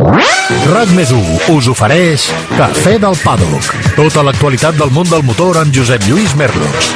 RAC+1 us ofereix Cafè del Paddock. Tota l'actualitat del món del motor amb Josep Lluís Merlos.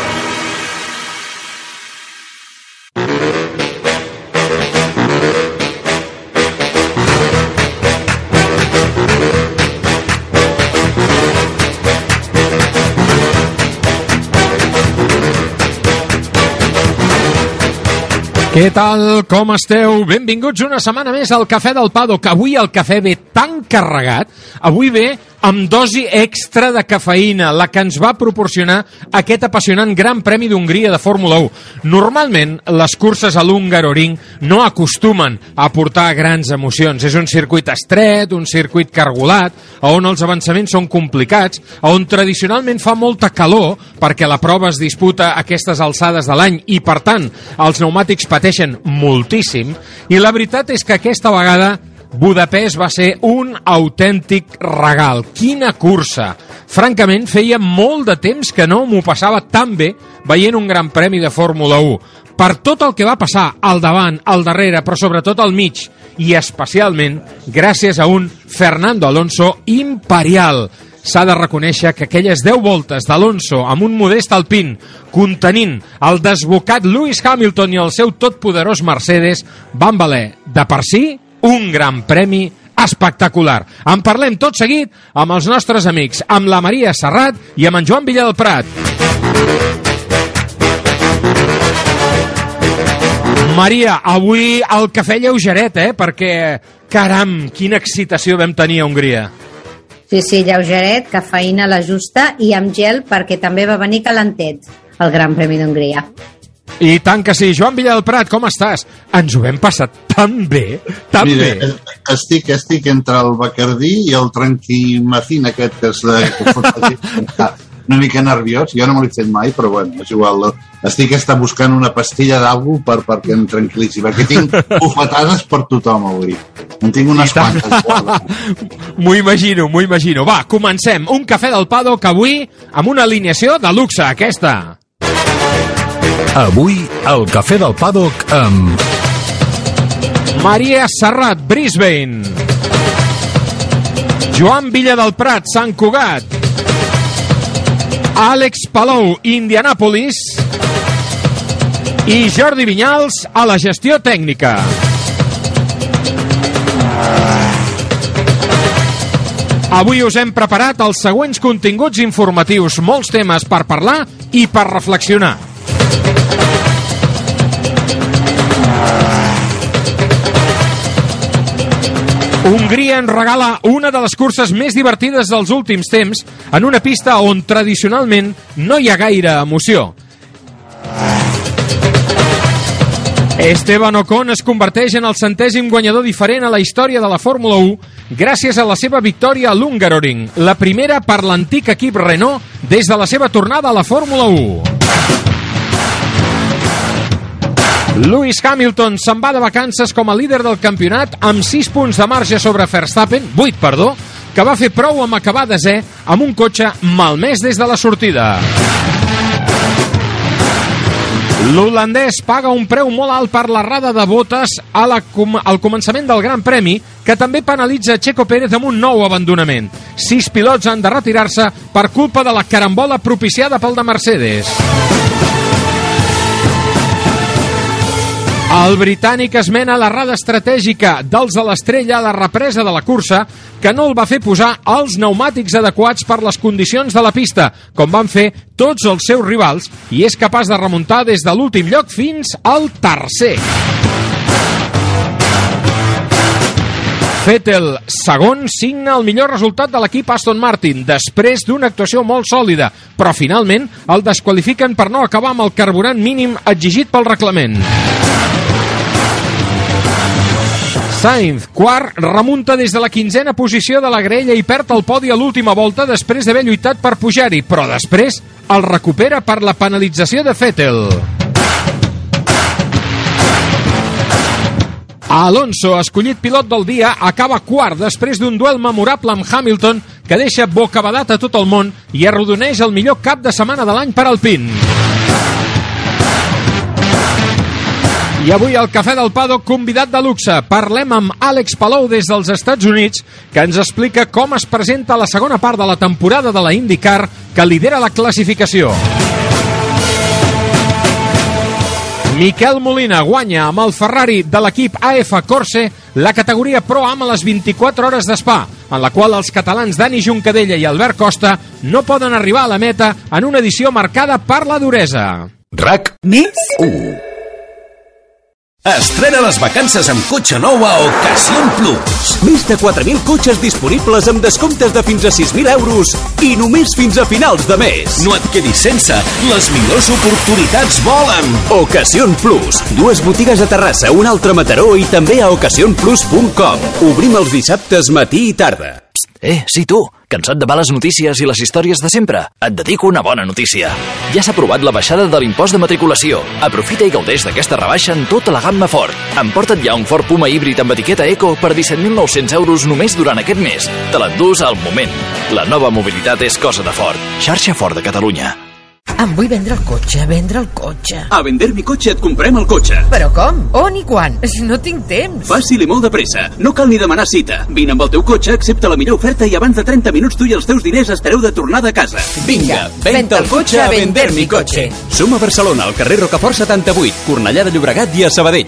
Què tal? Com esteu? Benvinguts una setmana més al Cafè del Paddock. Avui el cafè ve tan carregat, avui ve amb dosi extra de cafeïna, la que ens va proporcionar aquest apassionant Gran Premi d'Hongria de Fórmula 1. Normalment, les curses a l'Hungaroring no acostumen a portar grans emocions. És un circuit estret, un circuit cargolat, on els avançaments són complicats, on tradicionalment fa molta calor, perquè la prova es disputa a aquestes alçades de l'any i, per tant, els pneumàtics pateixen moltíssim. I la veritat és que aquesta vegada Budapest va ser un autèntic regal. Quina cursa! Francament, feia molt de temps que no m'ho passava tan bé veient un Gran Premi de Fórmula 1. Per tot el que va passar al davant, al darrere, però sobretot al mig, i especialment gràcies a un Fernando Alonso imperial. S'ha de reconèixer que aquelles 10 voltes d'Alonso amb un modest Alpine contenint el desbocat Lewis Hamilton i el seu totpoderós Mercedes van valer de per si un Gran Premi espectacular. En parlem tot seguit amb els nostres amics, amb la Maria Serrat i amb en Joan Villa del Prat. Maria, avui el cafè lleugeret, perquè, caram, quina excitació vam tenir a Hongria. Sí, lleugeret, cafeïna a la justa i amb gel perquè també va venir calentet el Gran Premi d'Hongria. I tant que sí. Joan Villa del Prat, com estàs? Ens ho vam passar tan bé, tan bé. Estic entre el Bacardí i el Tranquimacin aquest que és una mica nerviós. Jo no me l'he fet mai, però bueno, és igual. Estic buscant una pastilla d'algú perquè em tranquil·litzi, perquè tinc bufetades per tothom avui. En tinc unes quantes. M'ho imagino. Va, comencem. Un cafè del Paddock avui amb una alineació de luxe, aquesta. Avui, el Cafè del Paddock amb Maria Serrat, Brisbane. Joan Villa del Prat, Sant Cugat. Àlex Palou, Indianàpolis. I Jordi Vinyals a la gestió tècnica. Avui us hem preparat els següents continguts informatius, molts temes per parlar i per reflexionar. Hongria ens regala una de les curses més divertides dels últims temps en una pista on tradicionalment no hi ha gaire emoció. Esteban Ocon es converteix en el 100è guanyador diferent a la història de la Fórmula 1 gràcies a la seva victòria a l'Hungaroring, la primera per l'antic equip Renault des de la seva tornada a la Fórmula 1. Lewis Hamilton se'n va de vacances com a líder del campionat amb 6 punts de marge sobre Verstappen, 8, que va fer prou amb acabar desè amb un cotxe malmès des de la sortida. L'holandès paga un preu molt alt per l'errada de Bottas al començament del Gran Premi, que també penalitza Checo Pérez amb un nou abandonament. 6 pilots han de retirar-se per culpa de la carambola propiciada pel de Mercedes. El britànic esmena l'errada estratègica dels de l'Estrella a la represa de la cursa, que no el va fer posar els pneumàtics adequats per les condicions de la pista, com van fer tots els seus rivals, i és capaç de remuntar des de l'últim lloc fins al tercer. Vettel, segon, signa el millor resultat de l'equip Aston Martin, després d'una actuació molt sòlida, però finalment el desqualifiquen per no acabar amb el carburant mínim exigit pel reglament. Sainz, quart, remunta des de la 15a posició de la graella i perd el podi a l'última volta després d'haver lluitat per pujar-hi, però després el recupera per la penalització de Vettel. Alonso, escollit pilot del dia, acaba quart després d'un duel memorable amb Hamilton que deixa bocabadat a tot el món i arrodoneix el millor cap de setmana de l'any per Alpine. I avui al Cafè del Paddock, convidat de luxe. Parlem amb Àlex Palou des dels Estats Units, que ens explica com es presenta la segona part de la temporada de la IndyCar, que lidera la classificació. Miquel Molina guanya amb el Ferrari de l'equip AF Corse la categoria Pro Am a les 24 hores d'Spa, en la qual els catalans Dani Juncadella i Albert Costa no poden arribar a la meta en una edició marcada per la duresa. RAC Més 1. Estrena les vacances amb cotxe nou a Ocasión Plus. Més de 4.000 cotxes disponibles amb descomptes de fins a 6.000 euros i només fins a finals de mes. No et quedis sense, les millors oportunitats volen. Ocasión Plus. 2 botigues a Terrassa, una altra a Mataró i també a ocasionplus.com. Obrim els dissabtes matí i tarda. Sí, tu, cansat de males notícies i les històries de sempre? Et dedico una bona notícia. Ja s'ha aprovat la baixada de l'impost de matriculació. Aprofita i gaudeix d'aquesta rebaixa en tota la gamma Ford. Emporta't ja un Ford Puma híbrid amb etiqueta Eco per 17.900 euros només durant aquest mes. Te l'endús al moment. La nova mobilitat és cosa de Ford. Xarxa Ford de Catalunya. Em vull vendre el cotxe. A Vender mi cotxe et comprem el cotxe. Però com? On i quan? No tinc temps. Fàcil i molt de pressa. No cal ni demanar cita. Vine amb el teu cotxe, accepta la millor oferta i abans de 30 minuts tu i els teus diners estareu de tornada a casa. Vinga, venta el cotxe a Vender mi cotxe. Som a Barcelona, al carrer Rocafort 78, Cornellà de Llobregat i a Sabadell.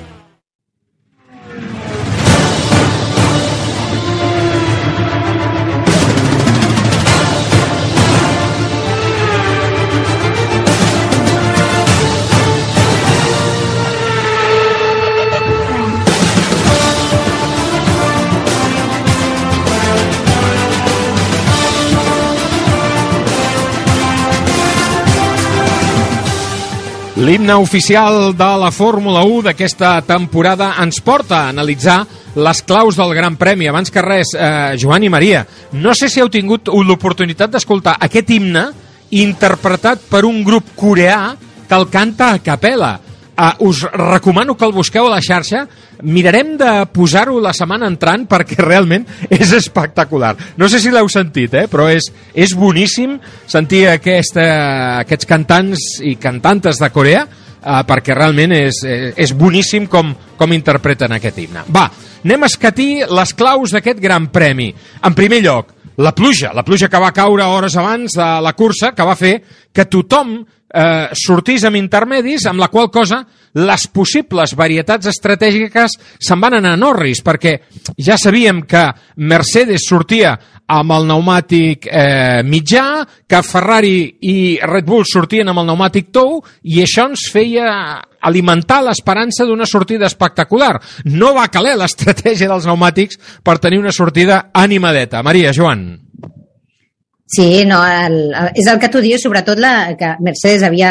L'himne oficial de la Fórmula 1 d'aquesta temporada ens porta a analitzar les claus del Gran Premi. Abans que res, Joan i Maria, no sé si heu tingut l'oportunitat d'escoltar aquest himne interpretat per un grup coreà que el canta a capella. Us recomano que el busqueu a la xarxa. Mirarem de posar-ho la setmana entrant perquè realment és espectacular. No sé si l'heu sentit, però és boníssim sentir aquests cantants i cantantes de Corea perquè realment és boníssim com interpreten aquest himne. Va, anem a escatir les claus d'aquest Gran Premi. En primer lloc, la pluja que va caure hores abans de la cursa, que va fer que tothom sortís amb intermedis, amb la qual cosa les possibles varietats estratègiques se'n van anar a Norris, perquè ja sabíem que Mercedes sortia amb el pneumàtic mitjà, que Ferrari i Red Bull sortien amb el pneumàtic tou, i això ens feia alimentar l'esperança d'una sortida espectacular. No va caler l'estratègia dels pneumàtics per tenir una sortida animadeta. Maria, Joan. Sí, no, és el que tu dius, sobretot que Mercedes havia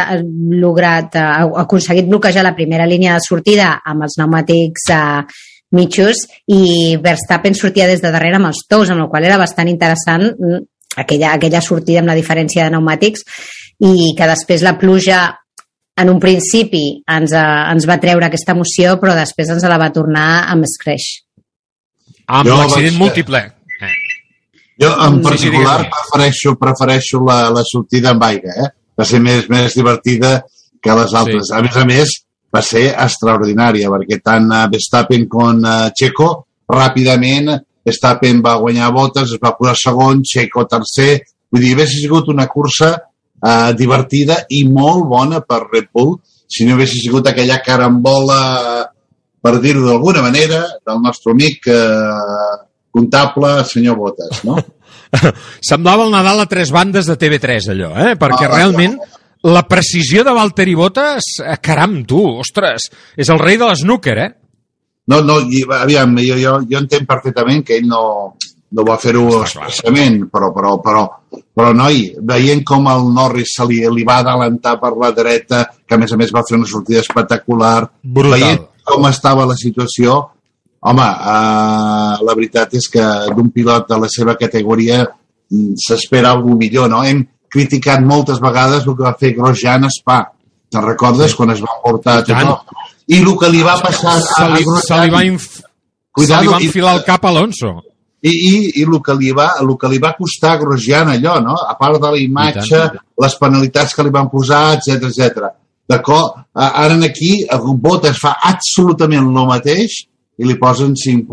aconseguit bloquejar la primera línia de sortida amb els pneumàtics mitjos i Verstappen sortia des de darrere amb els tous, amb el qual era bastant interessant aquella sortida amb la diferència de pneumàtics, i que després la pluja en un principi ens va treure aquesta emoció, però després ens la va tornar amb escreix. Amb l'accident múltiple. Jo, en particular, prefereixo la sortida amb aigua, Va ser més divertida que les altres. Sí. A més, va ser extraordinària, perquè tant Verstappen com Checo, ràpidament, Verstappen va guanyar voltes, es va posar segon, Checo tercer. Vull dir, hauria sigut una cursa divertida i molt bona per Red Bull, si no hagués sigut aquella carambola, per dir-ho d'alguna manera, del nostre amic comptable, senyor Bottas, no? Semblava el Nadal a tres bandes de TV3, allò, perquè realment la precisió de Valtteri Bottas, caram, tu, ostres, és el rei de l'snooker, No, aviam, jo entenc perfectament que ell no va fer-ho expressament, però noi, veient com el Norris li va adelantar per la dreta, que a més va fer una sortida espectacular, brutal. Veient com estava la situació, home, la veritat és que d'un pilot de la seva categoria s'espera alguna millor, no? Hem criticat moltes vegades el que va fer Grosjean a Spa. Te'n recordes quan es va portar tot? I el que li va passar a Grosjean... Se li va enfilar el cap a Alonso. I el que li va costar a Grosjean allò, no? A part de la imatge, les penalitats que li van posar, etc. Ara aquí Bottas fa absolutament el mateix i li posen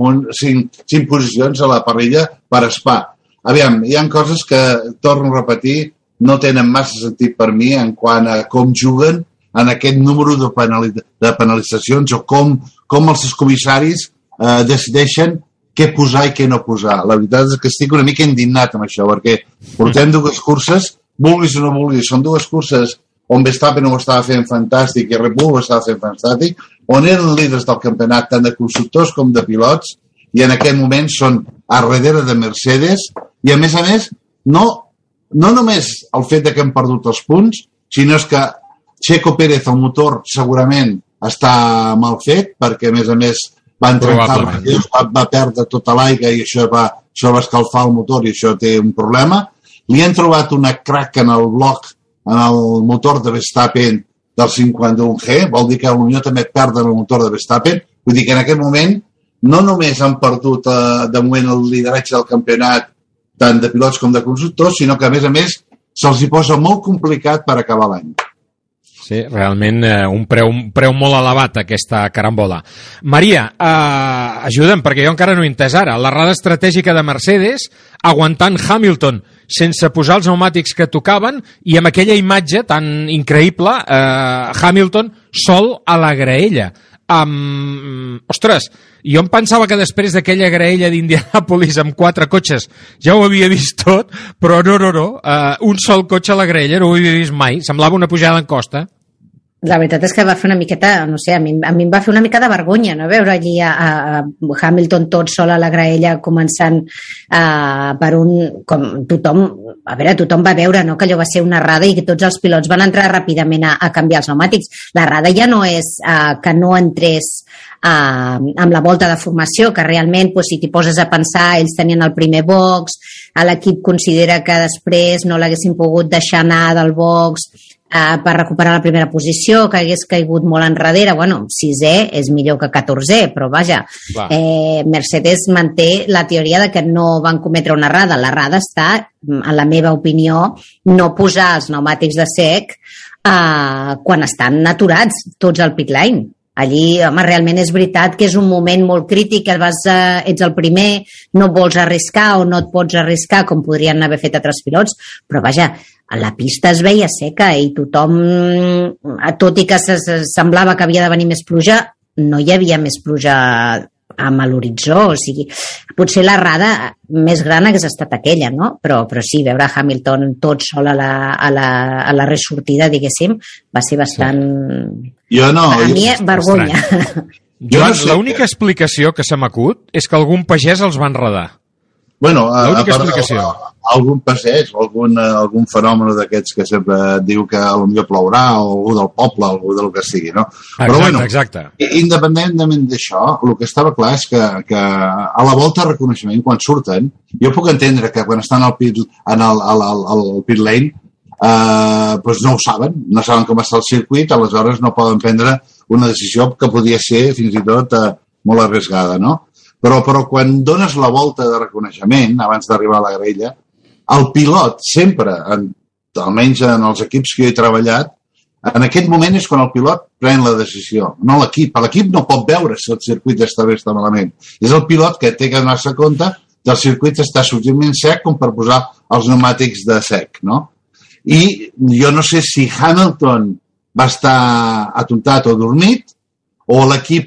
5 posicions a la parrilla per Spa. Aviam, hi ha coses que, torno a repetir, no tenen massa sentit per mi en quant a com juguen en aquest número de penalitzacions o com els comissaris decideixen què posar i què no posar. La veritat és que estic una mica indignat amb això, perquè portem 2 curses, vulguis o no vulguis, són 2 curses on Verstappen ho estava fent fantàstic i Red Bull ho estava fent fantàstic, on eren líders del campionat tant de constructors com de pilots, i en aquest moment són a darrere de Mercedes, i a més, no només el fet que han perdut els punts, sinó és que Checo Pérez, el motor, segurament està mal fet, perquè a més van trencar els radiadors, va perdre tota l'aigua i això va escalfar el motor i això té un problema. Li han trobat una crack en el bloc, en el motor de Verstappen del 51G, vol dir que potser també perden el motor de Verstappen, vull dir que en aquest moment no només han perdut de moment el lideratge del campionat tant de pilots com de constructors, sinó que a més se'ls hi posa molt complicat per acabar l'any. Sí, realment un preu molt elevat aquesta carambola. Maria, ajuda'm, perquè jo encara no he entès ara. L'errada estratègica de Mercedes aguantant Hamilton sense posar els pneumàtics que tocaven i amb aquella imatge tan increïble, Hamilton sol a la graella. Ostres, jo em pensava que després d'aquella graella d'Indianapolis amb 4 cotxes ja ho havia vist tot, però no. Un sol cotxe a la graella no ho havia vist mai. Semblava una pujada en costa. La veritat és que va fer una miqueta, no sé, a mi em va fer una mica de vergonya, no? Veure allí a Hamilton tot sol a la graella començant per com tothom va veure, no?, que allò va ser una errada i que tots els pilots van entrar ràpidament a canviar els pneumàtics. L'errada ja no és que no entrés amb la volta de formació, que realment, si t'hi poses a pensar, ells tenien el primer box, l'equip considera que després no l'haguessin pogut deixar anar del box per recuperar la primera posició, que hagués caigut molt enrere. Bueno, 6è és millor que 14è, però vaja, Mercedes manté la teoria de que no van cometre una errada. L'errada està, en la meva opinió, no posar els pneumàtics de sec quan estan aturats tots al pit lane. Allí, home, realment és veritat que és un moment molt crític, ets el primer, no vols arriscar o no et pots arriscar com podrien haver fet altres pilots, però vaja, la pista es veia seca i tothom, tot i que semblava que havia de venir més pluja, no hi havia més pluja amb l'horitzó, o sigui, potser l'errada més gran hagués estat aquella, no? Però sí, veure Hamilton tot sol a la ressortida, diguéssim, va ser bastant... a mi, vergonya. Joan, l'única explicació que se m'acut és que algun pagès els va enredar. Bueno, algun passeig, algun fenomen d'aquests que sempre diu que potser plourà, o algú del poble, algú del que sigui, no? Però bueno, independentment d'això, el que estava clar és que a la volta de reconeixement, quan surten, jo puc entendre que quan estan al pit lane, doncs no ho saben, no saben com està el circuit, aleshores no poden prendre una decisió que podia ser fins i tot molt arriscada, no? Però quan dones la volta de reconeixement, abans d'arribar a la graella, el pilot sempre, almenys en els equips que jo he treballat, en aquest moment és quan el pilot pren la decisió, no l'equip. L'equip no pot veure si el circuit està bé o està malament. És el pilot que té que donar-se compte que el circuit està suficientment sec com per posar els pneumàtics de sec, no? I jo no sé si Hamilton va estar atontat o dormit, o l'equip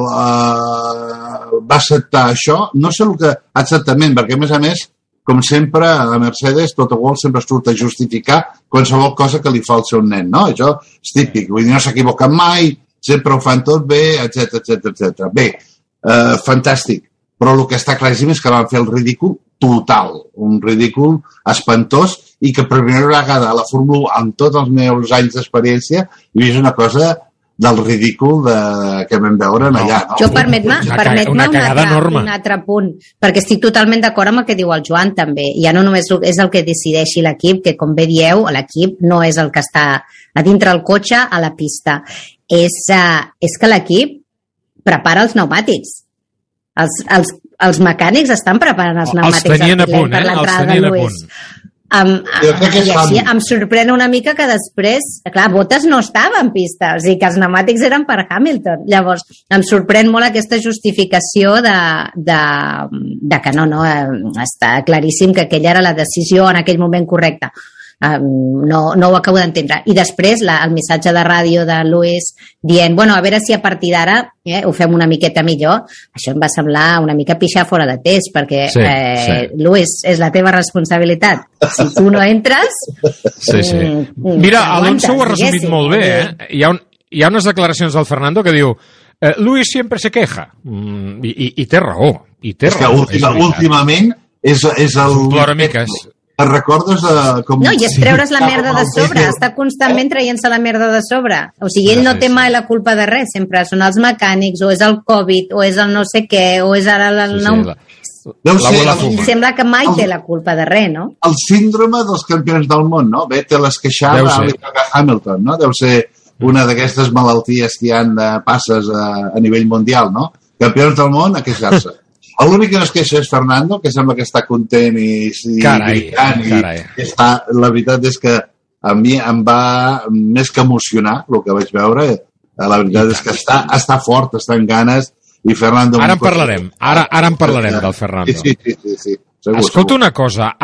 va acceptar això, no sé el que exactament, perquè a més, com sempre, a Mercedes, tot igual sempre surt a justificar qualsevol cosa que li fa al seu nen, no? Això és típic, vull dir, no s'equivoquen mai, sempre ho fan tot bé, etc. Bé, fantàstic, però el que està claríssim és que van fer el ridícul total, un ridícul espantós, i que per primera vegada a la Fórmula 1, amb tots els meus anys d'experiència, he vist una cosa del ridícul que vam veure allà. No? Jo permet-me un altre punt, perquè estic totalment d'acord amb el que diu el Joan també. Ja no només és el que decideixi l'equip, que com bé dieu, l'equip no és el que està a dintre el cotxe a la pista. És que l'equip prepara els pneumàtics. Els mecànics estan preparant els pneumàtics per l'entrada de Lewis. Em sorprèn una mica que després, clar, Bottas no estava en pista, o sigui que els pneumàtics eren per Hamilton. Llavors, em sorprèn molt aquesta justificació de que no, està claríssim que aquella era la decisió en aquell moment correcta. No ho acabo d'entendre. I després el missatge de ràdio de Lewis dient, bueno, a veure si a partir d'ara ho fem una miqueta millor. Això em va semblar una mica pixar fora de test, perquè Lewis, és la teva responsabilitat. Si tu no entres... Mira, Alonso ho ha resumit molt bé. Hi ha unes declaracions del Fernando que diu Lewis sempre se queja. I té raó. És que últimament és el... Ploramiques. Et recordes com... No, i és treure's la merda de sobre, està constantment traient-se la merda de sobre. O sigui, ell no té mai la culpa de res, sempre són els mecànics, o és el Covid, o és el no sé què, o és ara el... Sembla que mai té la culpa de res, no? El síndrome dels campions del món, no? Vettel es queixava a Hamilton, no? Deu ser una d'aquestes malalties que hi ha de passes a nivell mundial, no? Campions del món a queixar-se. L'únic que no es queixa és Fernando, que sembla que està content i brillant. La veritat és que a mi em va més que emocionar el que vaig veure. La veritat és que està fort, està en ganes, i Fernando... Ara en parlarem del Fernando. Sí. Escolta una cosa,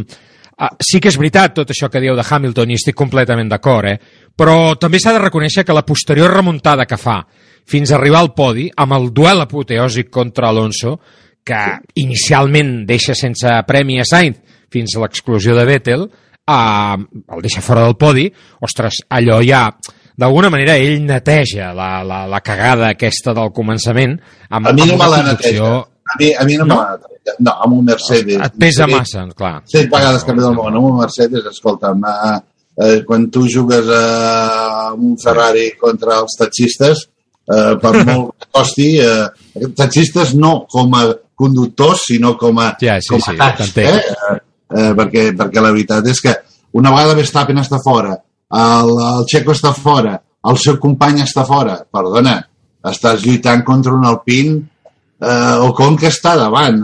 sí que és veritat tot això que dieu de Hamilton i estic completament d'acord, però també s'ha de reconèixer que la posterior remuntada que fa fins a arribar al podi, amb el duel apoteòsic contra Alonso, que inicialment deixa sense premi a Sainz fins a l'exclusió de Vettel, el deixa fora del podi, ostres, allò ja... D'alguna manera ell neteja la cagada aquesta del començament amb a mi no una me la conducció... A mi no me la neteja. No, amb un Mercedes. Et pesa massa, clar. 7 vegades campió del món, amb un Mercedes, escolta'm, quan tu jugues amb un Ferrari contra els taxistes, per molt que costi, taxistes no com a conductors, sinó com a tax, perquè la veritat és que una vegada Verstappen està fora, el Checo està fora, el seu company està fora, perdona, estàs lluitant contra un Alpine Ocon que està davant,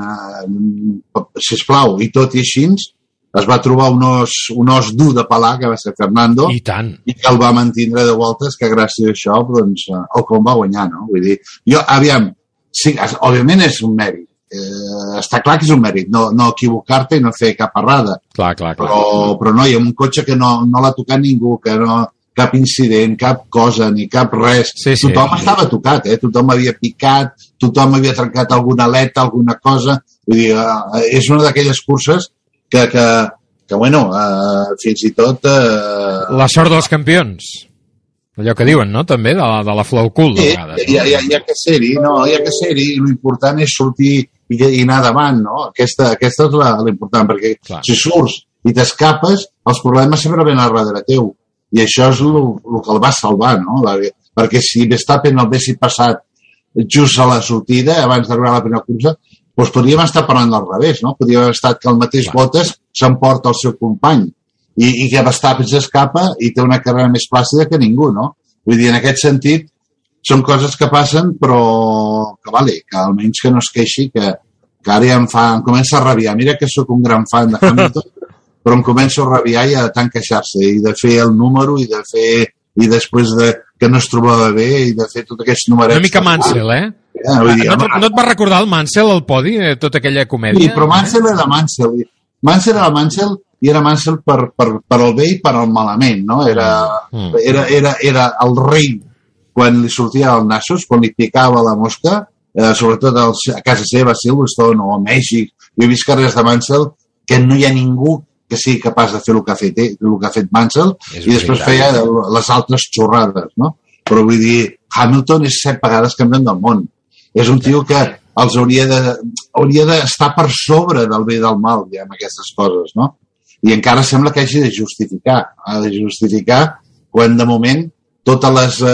sisplau, i tot i així es va trobar un os dur de pelar, que va ser Fernando, i tant, i que el va mantindre de voltes, que gràcies a això doncs, Ocon va guanyar, no? Vull dir, aviam, sí, òbviament és un mèrit, està clar que és un mèrit, no equivocar-te i no fer cap errada, clar. Però no, hi ha un cotxe que no l'ha tocat ningú, que no, cap incident, cap cosa, ni cap res. Tothom estava tocat, tothom havia picat, tothom havia trencat alguna aleta, alguna cosa. Vull dir, és una d'aquelles curses que bueno, fins i tot... La sort dels campions. Allò que diuen, no?, també, de la flow cool, de vegades. Hi ha que ser-hi, l'important és sortir i anar davant, no? Aquesta és l'important, perquè si surts i t'escapes, els problemes sempre venen a darrere teu. I això és el que el va salvar, no? Perquè si Verstappen el haguessin passat just a la sortida, abans d'arribar a la primera cursa, doncs podríem estar parlant del revés, no? Podria haver estat que el mateix Bottas s'emporta el seu company i que Verstappen s'escapa i té una carrera més plàcida que ningú, no? Vull dir, en aquest sentit, són coses que passen, però que almenys que no es queixi, que ara ja em comença a rabiar. Mira que sóc un gran fan de Hamilton, però em començo a rabiar i a tant queixar-se, i de fer el número, i després que no es trobava bé, i de fer tots aquests numerets. Una mica Mansell, no et va recordar el Mansell al podi, tota aquella comèdia? Sí, però Mansell era Mansell. Mansell era Mansell, i era Mansell per el bé i per el malament, no? Era el rei quan li sortia el nassos, quan li picava la mosca, sobretot a casa seva, a Silverstone o a Mèxic. Jo he vist carreres de Mansell que no hi ha ningú que sigui capaç de fer el que ha fet Mansell, i després feia les altres xorrades, no? Però vull dir, Hamilton és 7 vegades campió del món. És un tio que els hauria d'estar per sobre del bé i del mal, ja, amb aquestes coses, no? I encara sembla que hagi de justificar. Ha de justificar quan, de moment, tot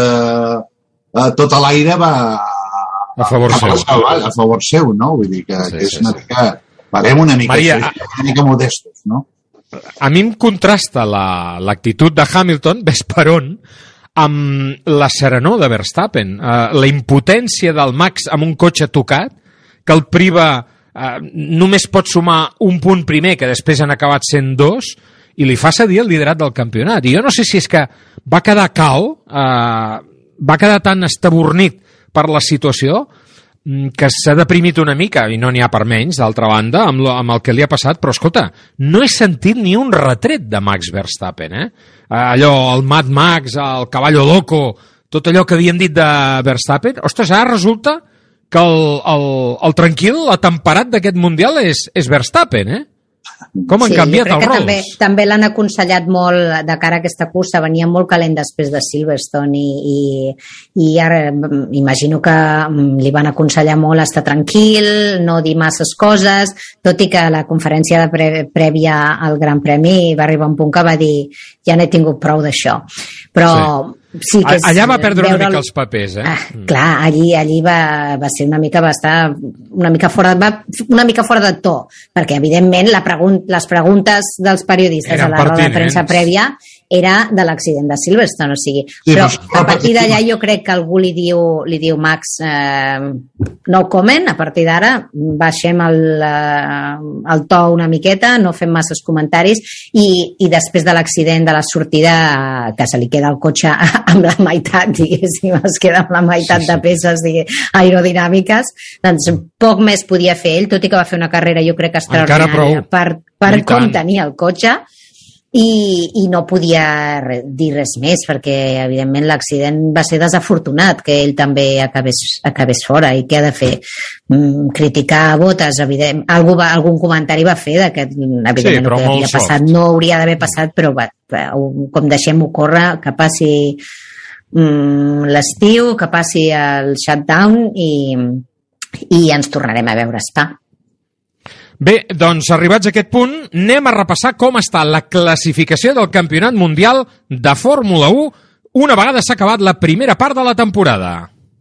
l'aire va a favor seu, no? Vull dir que és una mica... Parem una mica, Maria, una mica modestos, no? A mi em contrasta l'actitud de Hamilton, ves per on, amb la serenor de Verstappen, la impotència del Max amb un cotxe tocat, que el priva només pot sumar un punt primer, que després han acabat sent 2, i li fa cedir el liderat del campionat. I jo no sé si és que va quedar cao, va quedar tan estabornit per la situació que s'ha deprimit una mica, i no n'hi ha per menys, d'altra banda, amb el que li ha passat, però escolta, no he sentit ni un retret de Max Verstappen, allò, el Mad Max, el Caballo Loco, tot allò que havíem dit de Verstappen, ostres, ara resulta que el tranquil, l'temperat d'aquest Mundial és Verstappen, Com han canviat els rols? També l'han aconsellat molt de cara a aquesta cursa, venia molt calent després de Silverstone i ara imagino que li van aconsellar molt estar tranquil, no dir masses coses, tot i que a la conferència prèvia al Gran Premi va arribar un punt que va dir ja n'he tingut prou d'això. Però sí que allà va perdre una mica els papers, clar, allí va ser una mica fora de to, perquè evidentment les preguntes dels periodistes a la roda de premsa prèvia era de l'accident de Silverstone, o sigui, però a partir d'allà jo crec que algú li diu Max, no comment, a partir d'ara baixem el to una miqueta, no fem masses comentaris, i després de l'accident de la sortida, que se li queda el cotxe amb la meitat, diguéssim, es queda amb la meitat de peces aerodinàmiques, doncs poc més podia fer ell, tot i que va fer una carrera jo crec extraordinària per contenir el cotxe, i no podia dir res més perquè evidentment l'accident va ser desafortunat que ell també acabés fora, i què ha de fer? Criticar Bottas, algun comentari va fer d'aquest, evidentment el que havia passat no hauria d'haver passat, però com deixem-ho córrer, que passi l'estiu, que passi el shutdown i ens tornarem a veure Spa. Bé, doncs arribats a aquest punt, anem a repassar com està la classificació del Campionat Mundial de Fórmula 1 una vegada s'ha acabat la primera part de la temporada.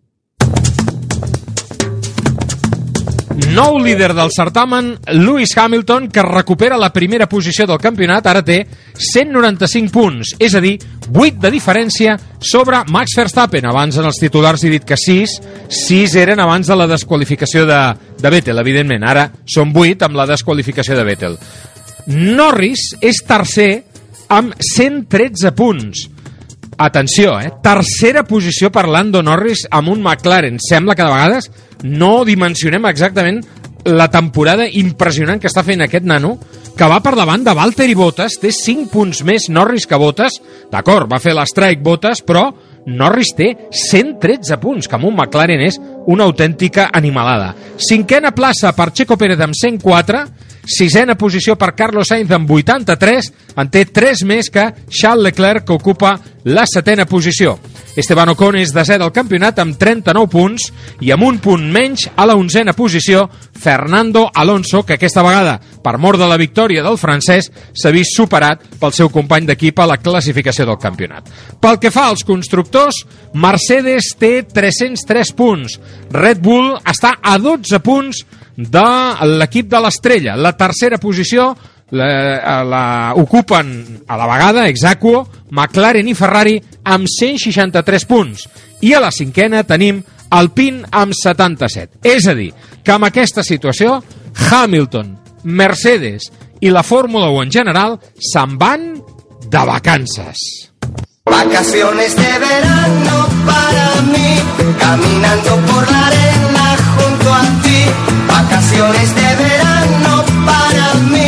Nou líder del certamen, Lewis Hamilton, que recupera la primera posició del campionat, ara té 195 punts, és a dir, 8 de diferència sobre Max Verstappen. Abans en els titulars he dit que 6 eren abans de la desqualificació de Vettel, evidentment. Ara són 8 amb la desqualificació de Vettel. Norris és tercer amb 113 punts. Atenció, tercera posició per Lando Norris amb un McLaren. Sembla que de vegades no dimensionem exactament la temporada impressionant que està fent aquest nano, que va per davant de Valtteri Bottas, té 5 punts més Norris que Bottas. D'acord, va fer l'strike Bottas, però Norris té 113 punts, que amb un McLaren és una autèntica animalada. Cinquena plaça per Checo Pérez amb 104, sisena posició per Carlos Sainz amb 83, en té 3 més que Charles Leclerc, que ocupa la setena posició. Esteban Ocon és desè del campionat amb 39 punts i amb un punt menys a la 11a posició Fernando Alonso, que aquesta vegada, per mort de la victòria del francès, s'ha vist superat pel seu company d'equip a la classificació del campionat. Pel que fa als constructors, Mercedes té 303 punts, Red Bull està a 12 punts de l'equip de l'Estrella. La tercera posició la ocupen a la vegada ex aequo McLaren i Ferrari amb 163 punts, i a la cinquena tenim Alpine amb 77. És a dir, que amb aquesta situació Hamilton, Mercedes i la Fórmula 1 en general se'n van de vacances. Vacaciones de verano para mí, caminando por la arena junto a ti. Vacaciones de verano para mí.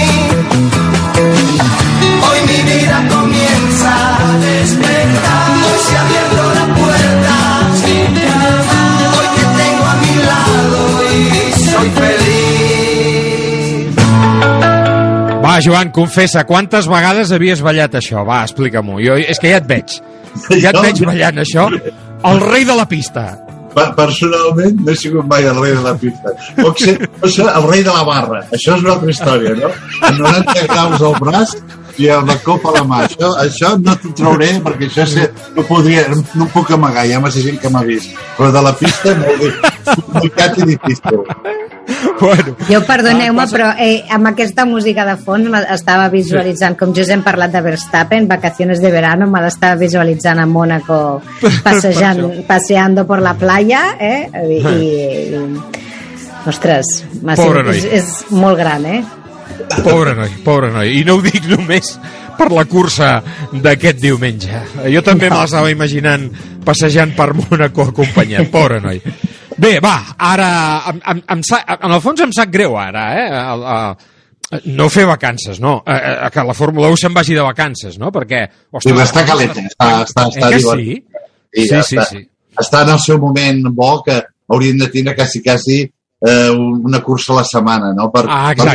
Hoy mi vida comienza a despertar. Hoy se ha abierto la puerta. Hoy te tengo a mi lado y soy feliz. Va, Joan, confessa, quantes vegades havies ballat això? Va, explica-m'ho. És que ja et veig. Ja et veig ballant això. El rei de la pista. Personalment no he sigut mai el rei de la pista. Puc ser el rei de la barra. Això és una altra història, no? Amb 90 graus al braç i amb la copa a la mà. Això no t'ho trauré perquè això no puc amagar, hi ha massa gent que m'ha vist. Però de la pista no ho dic. Complicat i difícil. Bueno, jo perdoneu-me, però amb aquesta música de fons estava visualitzant, com just hem parlat de Verstappen, vacaciones de verano, me l'estava visualitzant a Mónaco passeando por la playa, Ostres, Pobre noi. és molt gran, Pobre noi. I no ho dic només per la cursa d'aquest diumenge. Jo també me l'estava imaginant passejant per Mónaco acompanyat. Pobre noi. Bé, va, ara... En el fons em sap greu, ara, no fer vacances, no. Que la Fórmula 1 se'n vagi de vacances, no? Perquè... Ostres, està calenta, està divertit. Sí. Està en el seu moment bo, que haurien de tindre quasi una cursa a la setmana, no? Per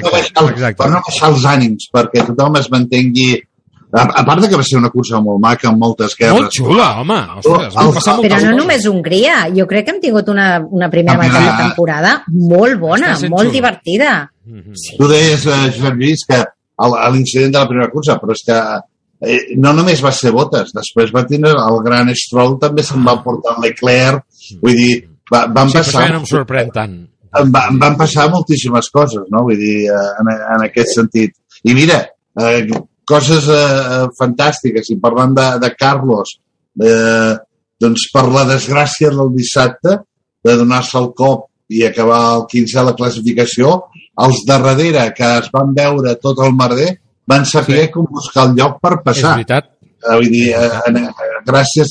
no baixar els ànims, perquè tothom es mantengui... A part que va ser una cursa molt maca, amb moltes guerres. Molt xula, home. Ostres, però no només Hongria. Jo crec que hem tingut una primera meitat de temporada molt bona, molt divertida. Sí. Tu deies, Josep Lluís, que l'incident de la primera cursa, però és que no només va ser Bottas, després va tindre el gran Stroll, també se'n va portar Leclerc, vull dir, van passar... no em sorprèn tant. Van passar moltíssimes coses, no? Vull dir, en aquest sentit. I mira, coses fantàstiques, i parlant de Carlos, doncs per la desgràcia del dissabte, de donar-se el cop i acabar el 15 a la classificació, els de darrere que es van veure tot el merder van saber com buscar el lloc per passar. És veritat. Vull dir, gràcies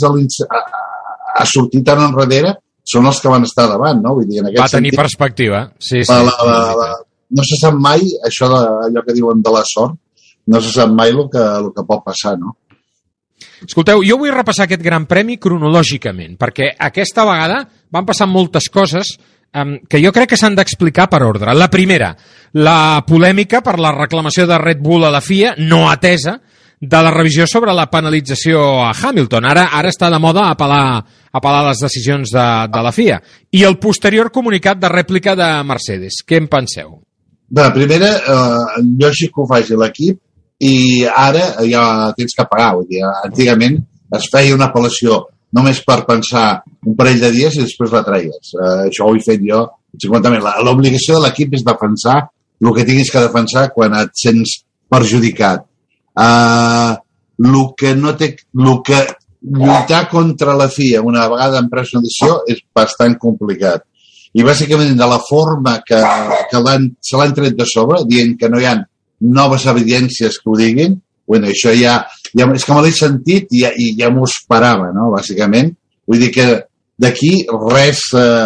a sortir tan enrere, són els que van estar davant, no? Vull dir, en aquest va tenir sentit, perspectiva. Sí. No se sap mai, allò que diuen de la sort, no se sap mai el que pot passar, no? Escolteu, jo vull repassar aquest Gran Premi cronològicament, perquè aquesta vegada van passar moltes coses que jo crec que s'han d'explicar per ordre. La primera, la polèmica per la reclamació de Red Bull a la FIA, no atesa, de la revisió sobre la penalització a Hamilton. Ara està de moda apel·lar les decisions de la FIA. I el posterior comunicat de rèplica de Mercedes. Què en penseu? Bé, primera, lògic que ho faci l'equip, i ara ja tens que pagar. Vull dir, antigament es feia una apel·lació només per pensar un parell de dies i després la treies. Això ho he fet jo 50 anys. L'obligació de l'equip és defensar el que tinguis que defensar quan et sents perjudicat. Lluitar contra la FIA una vegada en pres una decisió és bastant complicat. I bàsicament de la forma que se l'han tret de sobre, dient que no hi ha noves evidències que ho diguin, bueno, això ja és que me l'he sentit i ja m'ho esperava, no? Bàsicament. Vull dir que d'aquí res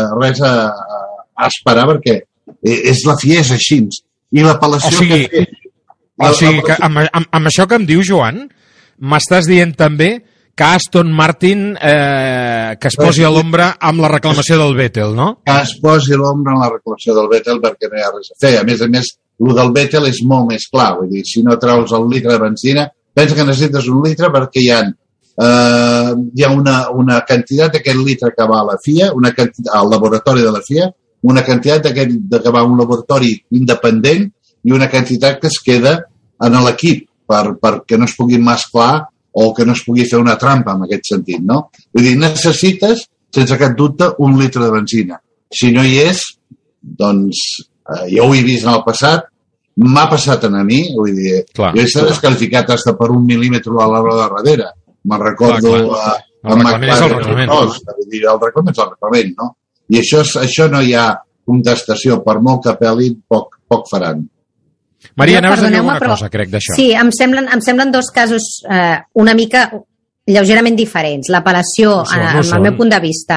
a esperar, perquè és la FIA és així. I l'apel·lació que ha fet... O sigui, que amb això que em diu, Joan, m'estàs dient també que Aston Martin que es posi a l'ombra amb la reclamació del Vettel, no? Que es posi a l'ombra amb la reclamació del Vettel perquè no hi ha res a fer. A més, el del Vettel és molt més clar. Vull dir, si no treus el litre de benzina, pensa que necessites un litre perquè hi ha una quantitat d'aquest litre que va a la FIA, al laboratori de la FIA, una quantitat que va a un laboratori independent i una quantitat que es queda en l'equip perquè no es pugui mesclar o que no es pugui fer una trampa en aquest sentit, no? Vull dir, necessites, sense cap dubte, un litre de benzina. Si no hi és, doncs, jo ho he vist en el passat, m'ha passat a mi, vull dir, jo he estat desqualificat fins per 1 mil·límetre a l'hora de darrere. Me'n recordo... El reglament és el reglament. El reglament és el reglament, no? I això no hi ha contestació, per molt que apel·lin, poc faran. Maria, anaves a dir alguna cosa, crec, d'això. Sí, em semblen dos casos una mica lleugerament diferents. L'apel·lació, al meu punt de vista,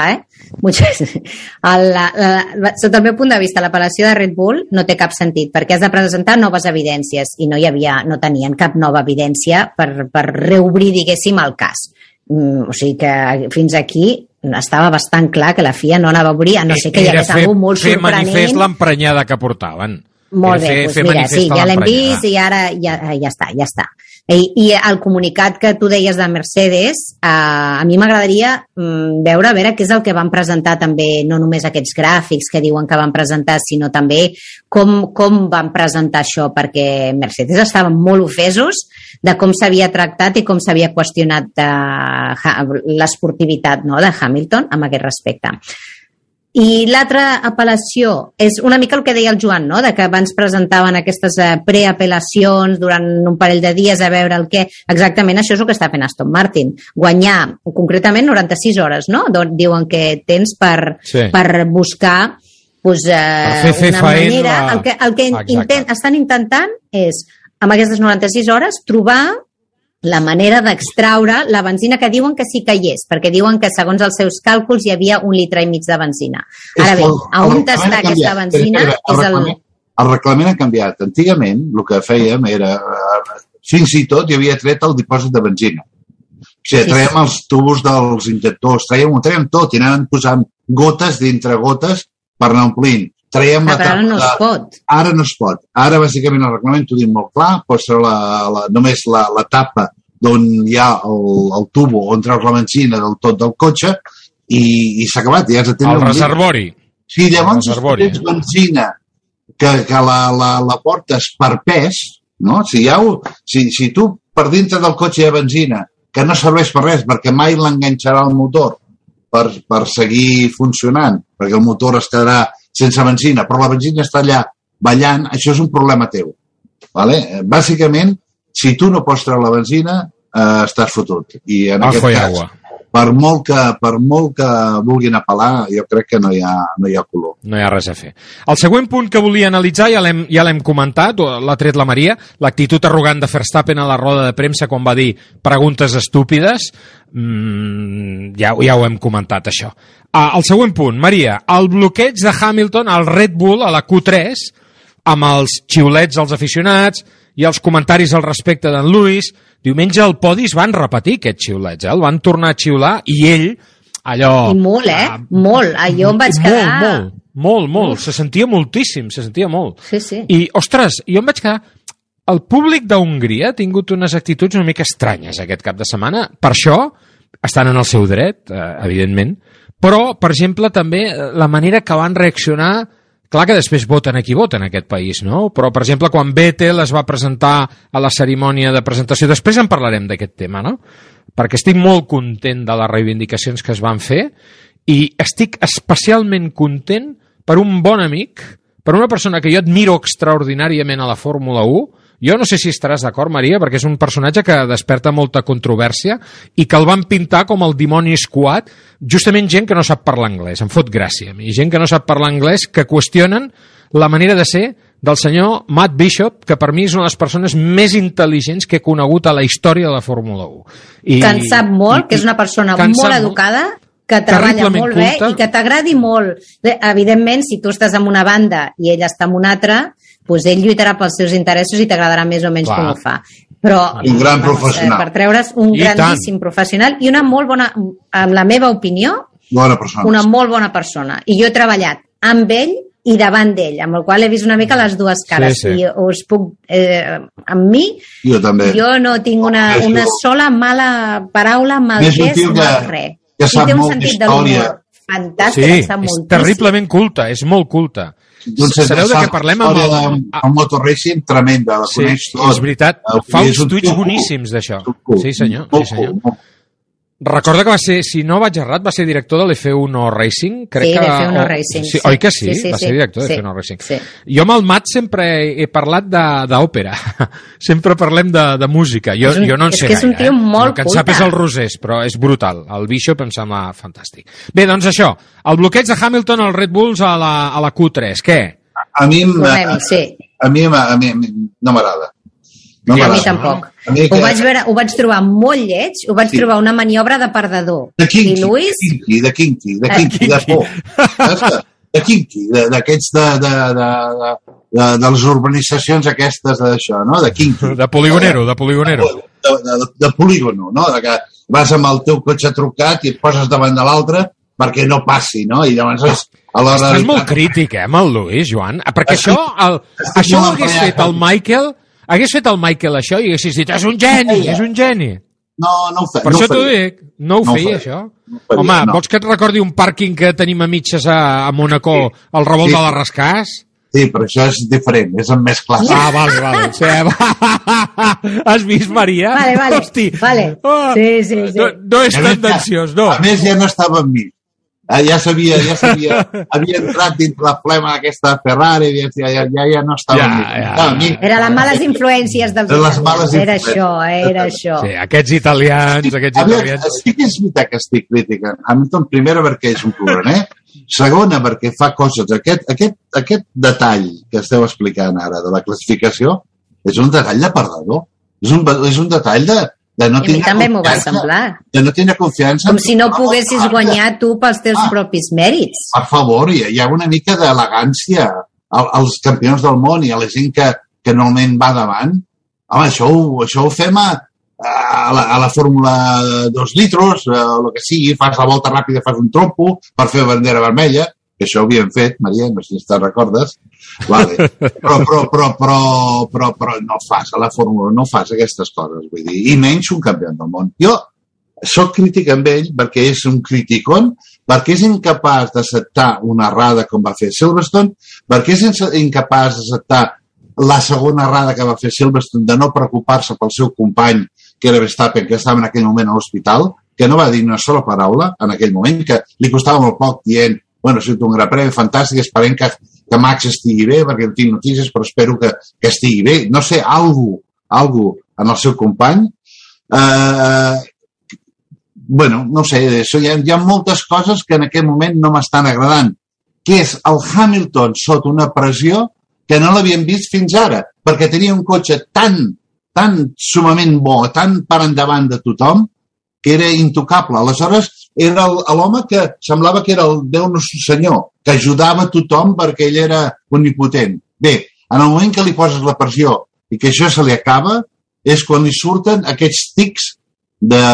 sota el meu punt de vista, l'apel·lació de Red Bull no té cap sentit, perquè has de presentar noves evidències i no tenien cap nova evidència per reobrir, diguéssim, el cas. O sigui que fins aquí estava bastant clar que la FIA no anava a obrir, a no ser que hi hagués algú molt sorprenent. Fer manifest l'emprenyada que portaven. Molt bé, doncs mira, sí, ja l'hem vist i ara ja està. I el comunicat que tu deies de Mercedes, a mi m'agradaria veure què és el que van presentar també, no només aquests gràfics que diuen que van presentar, sinó també com van presentar això, perquè Mercedes estaven molt ofesos de com s'havia tractat i com s'havia qüestionat l'esportivitat, no?, de Hamilton amb aquest respecte. I l'altra apel·lació és una mica el que deia el Joan, no?, de que abans presentaven aquestes preapel·lacions durant un parell de dies a veure el que... Exactament això és el que està fent Aston Martin. Guanyar, concretament, 96 hores, no?, diuen que tens per buscar una manera... El que estan intentant és, amb aquestes 96 hores, trobar la manera d'extraure la benzina que diuen que sí que hi és, perquè diuen que segons els seus càlculs hi havia 1,5 litres de benzina. Ara bé, a on està aquesta benzina és el... El reglament ha canviat. Antigament el que fèiem era, fins i tot hi havia tret el dipòsit de benzina. O sigui, traiem els tubos dels injectors, traiem tot i anàvem posant gotes dintre gotes per anar omplint. Però ara no es pot. Ara no es pot. Ara, bàsicament, el reglament t'ho diu molt clar, posa només la tapa d'on hi ha el tubo on treus la benzina del tot del cotxe i s'ha acabat. Ja el reservori. Sí, llavors, si tens benzina que la portes per pes, no? Si tu per dintre del cotxe hi ha benzina que no serveix per res perquè mai l'enganxarà al motor per seguir funcionant, perquè el motor es quedarà sense benzina, però la benzina està allà ballant, això és un problema teu. Vale? Bàsicament, si tu no pots treure la benzina, estàs fotut. I en aquest cas, per molt que vulguin apel·lar, jo crec que no hi ha color. No hi ha res a fer. El següent punt que volia analitzar, ja l'hem comentat, l'ha tret la Maria, l'actitud arrogant de Verstappen a la roda de premsa quan va dir preguntes estúpides, ja ho hem comentat, això. El següent punt, Maria, el bloqueig de Hamilton al Red Bull a la Q3, amb els xiulets als aficionats i els comentaris al respecte d'en Lewis. Diumenge al podi es van repetir aquests xiulets, el van tornar a xiular i ell, allò... I molt, molt. Jo em vaig quedar... Molt. Se sentia moltíssim, se sentia molt. Sí. I, ostres, jo em vaig quedar... El públic d'Hongria ha tingut unes actituds una mica estranyes aquest cap de setmana. Per això estan en el seu dret, evidentment, però, per exemple, també la manera que van reaccionar... Clar que després voten a qui vota en aquest país, no? Però, per exemple, quan Vettel es va presentar a la cerimònia de presentació, després en parlarem d'aquest tema, no? Perquè estic molt content de les reivindicacions que es van fer i estic especialment content per un bon amic, per una persona que jo admiro extraordinàriament a la Fórmula 1. Jo no sé si estaràs d'acord, Maria, perquè és un personatge que desperta molta controvèrsia i que el van pintar com el dimoni squad, justament gent que no sap parlar anglès, em fot gràcia a mi, gent que no sap parlar anglès, que qüestionen la manera de ser del senyor Matt Bishop, que per mi és una de les persones més intel·ligents que he conegut a la història de la Fórmula 1. Que en sap molt, que és una persona molt educada, que treballa molt bé i que t'agradi molt. Evidentment, si tu estàs en una banda i ell està en una altra, doncs ell lluitarà pels seus interessos i t'agradarà més o menys com ho fa. Però un gran professional. Per treure's un grandíssim professional i una molt bona, en la meva opinió, una molt bona persona. I jo he treballat amb ell i davant d'ell, amb el qual he vist una mica les dues cares. Sí. I us puc... amb mi, jo no tinc una sola mala paraula, mal gest, mal res. Que sap té un molt sentit de l'humor fantàstic, sí, és terriblement culta, és molt culta. Sabeu de què parlem? El Motor Racing tremenda, la coneix tot. És veritat, fa uns tuits boníssims d'això. Sí, senyor. Recorda que va ser, si no vaig errat, va ser director de l'F1 Racing. Sí, l'F1 Racing. Oi que sí? Va ser director de l'F1 Racing. Jo amb el Mat sempre he parlat d'òpera. Sempre parlem de música. Jo no en sé gaire. És un tio molt culte. El que en sap és el Rosés, però és brutal. El Bishop em sembla fantàstic. Bé, doncs això. El bloqueig de Hamilton als Red Bulls a la Q3. Què? A mi no m'agrada. No, a mi tampoc. Ho vaig trobar molt lleig, ho vaig trobar una maniobra de perdedor. De kinky, de por. De kinky, d'aquests de les urbanitzacions aquestes d'això, no? De kinky. De poligonero. De polígono, no? Que vas amb el teu cotxe trucat i et poses davant de l'altre perquè no passi, no? I llavors és molt crític, amb el Lewis, Joan, perquè això ho hagués fet el Michael... Hagués fet el Michael això i haguessis dit, és un geni. No ho feia. Per això t'ho dic, no ho feia, això. Home, vols que et recordi un pàrquing que tenim a mitges a Mónaco, al revolt de la Rascàs? Sí, però això és diferent, és amb més classe. Vale. Sí, has vist, Maria? Vale. Hosti. Vale. Sí. No és tendenciós, no. A més, ja no estava amb mi. Ja havia entrat dins la flema aquesta Ferrari i ja no estava amb mi. Era les males influències dels italians. Era això. Sí, aquests italians... Sí que és veritat que estic criticant Hamilton, primero perquè és un ploraner Segona, perquè fa coses... Aquest detall que esteu explicant ara de la classificació és un detall de perdedor. És un detall de no tenir també m'ho va semblar. De no tenir confiança. Com si no poguessis guanyar tu pels teus propis mèrits. Per favor, hi ha una mica d'elegància als campions del món i a la gent que normalment va davant. Home, això ho fem a la Fórmula 2 litros, el que sigui, fas la volta ràpida, fas un trompo per fer bandera vermella, que això ho havíem fet, Maria, no sé si te'n recordes. Vale. Però no fas a la Fórmula, no fas aquestes coses, vull dir, i menys un campió del món. Jo soc crític amb ell perquè és un criticón, perquè és incapaç d'acceptar una errada com va fer Silverstone, perquè és incapaç d'acceptar la segona errada que va fer Silverstone de no preocupar-se pel seu company, que era Verstappen, que estava en aquell moment a l'hospital, que no va dir una sola paraula en aquell moment, que li costava molt poc dient bueno, ha sigut un gran premi fantàstic, esperem que Max estigui bé, perquè no tinc notícies, però espero que estigui bé. No sé, algú en el seu company. Bueno, no sé, hi ha moltes coses que en aquest moment no m'estan agradant, que és el Hamilton sota una pressió que no l'havíem vist fins ara, perquè tenia un cotxe tan sumament bo, tan per endavant de tothom, que era intocable. Aleshores, era l'home que semblava que era el Déu nostre senyor, que ajudava tothom perquè ell era omnipotent. Bé, en el moment que li poses la pressió i que això se li acaba, és quan li surten aquests tics de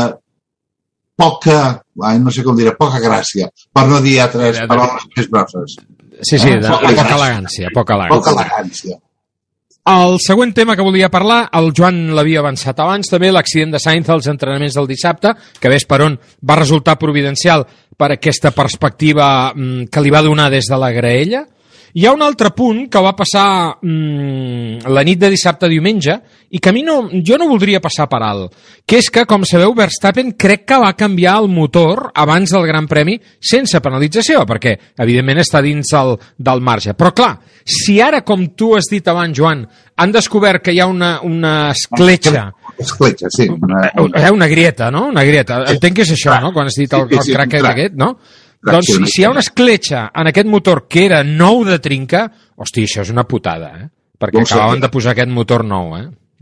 poca, no sé com dir, poca gràcia, per no dir altres paraules més grosses. Sí, de poca elegància. Poca elegància. El següent tema que volia parlar, el Joan l'havia avançat abans, també l'accident de Sainz als entrenaments del dissabte, que ves per on va resultar providencial per aquesta perspectiva que li va donar des de la graella. Hi ha un altre punt que va passar la nit de dissabte a diumenge i que a mi jo no voldria passar per alt, que és que, com sabeu, Verstappen crec que va canviar el motor abans del Gran Premi sense penalització, perquè evidentment està dins del marge. Però clar, si ara, com tu has dit abans, Joan, han descobert que hi ha una escletxa, sí. Una grieta, no? Una grieta. Entenc que és això, no? Quan has dit el crack aquest, no? Doncs si hi ha una escletxa en aquest motor que era nou de trinca, hosti, això és una putada, perquè acabaven de posar aquest motor nou,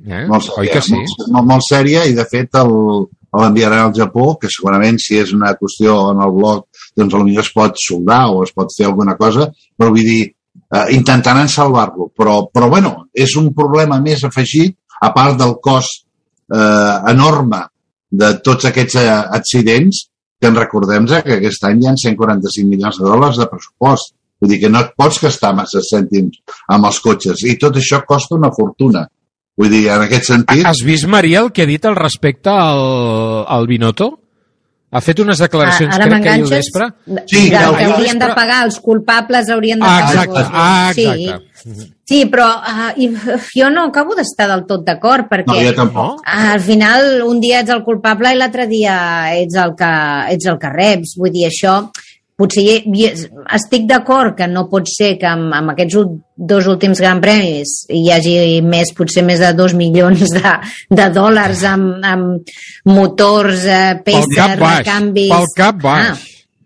Oi que sí? Molt sèria, i de fet l'enviaran al Japó, que segurament si és una qüestió en el bloc, doncs potser es pot soldar o es pot fer alguna cosa, però vull dir, intentaran salvar-lo, però bueno, és un problema més afegit, a part del cost enorme de tots aquests accidents, que en recordem que aquest any hi ha $145 milions de pressupost. Vull dir que no et pots gastar massa cèntims amb els cotxes, i tot això costa una fortuna. Vull dir, en aquest sentit... Has vist, Maria, el que ha dit al respecte al Binotto? Ha fet unes declaracions, crec que ahir al vespre. Sí, que haurien de pagar, els culpables haurien de pagar. Exacte. Sí, però jo no acabo d'estar del tot d'acord, perquè no, jo tampoc. Al final un dia ets el culpable i l'altre dia ets el que reps. Vull dir, això potser estic d'acord que no pot ser que amb aquests dos últims Gran Premis hi hagi potser més de 2 milions de dòlars amb motors, peces, recanvis... Pel cap baix.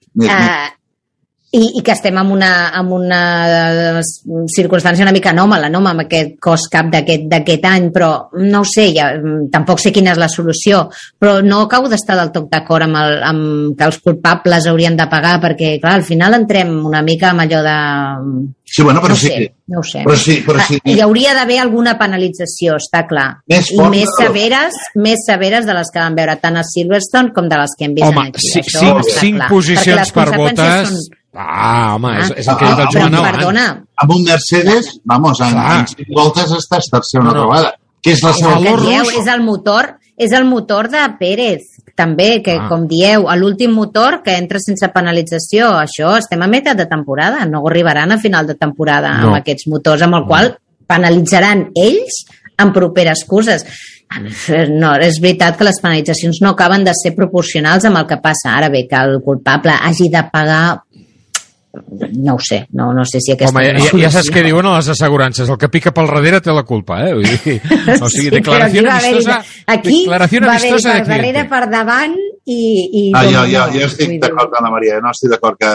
I que estem en una circumstància una mica anòmala, no?, amb aquest cost cap d'aquest any, però no ho sé, tampoc sé quina és la solució, però no acabo d'estar del tot d'acord amb que els culpables haurien de pagar, perquè, clar, al final entrem una mica amb allò de... Sí, bueno, però no ho sé. Però sí. Hi hauria d'haver alguna penalització, està clar. Més severes de les que vam veure tant a Silverstone com de les que hem vist aquí. Home, 5 posicions per botes... home, és el que ha dit el Joan abans. Perdona. Amb un Mercedes, en 5 voltes estàs tercer una trobada. Què és la seva valor? És el motor de Pérez, també, que com dieu, l'últim motor que entra sense penalització. Això estem a meitat de temporada, no arribaran a final de temporada amb aquests motors, amb el qual penalitzaran ells en properes curses. No, és veritat que les penalitzacions no acaben de ser proporcionals amb el que passa. Ara bé, que el culpable hagi de pagar... No ho sé, no sé si aquesta... Home, ja saps què diuen a les assegurances, el que pica pel darrere té la culpa, Vull dir, o sigui, declaració amistosa... Aquí va haver per darrere, per davant i... Jo estic d'acord amb la Maria, no estic d'acord que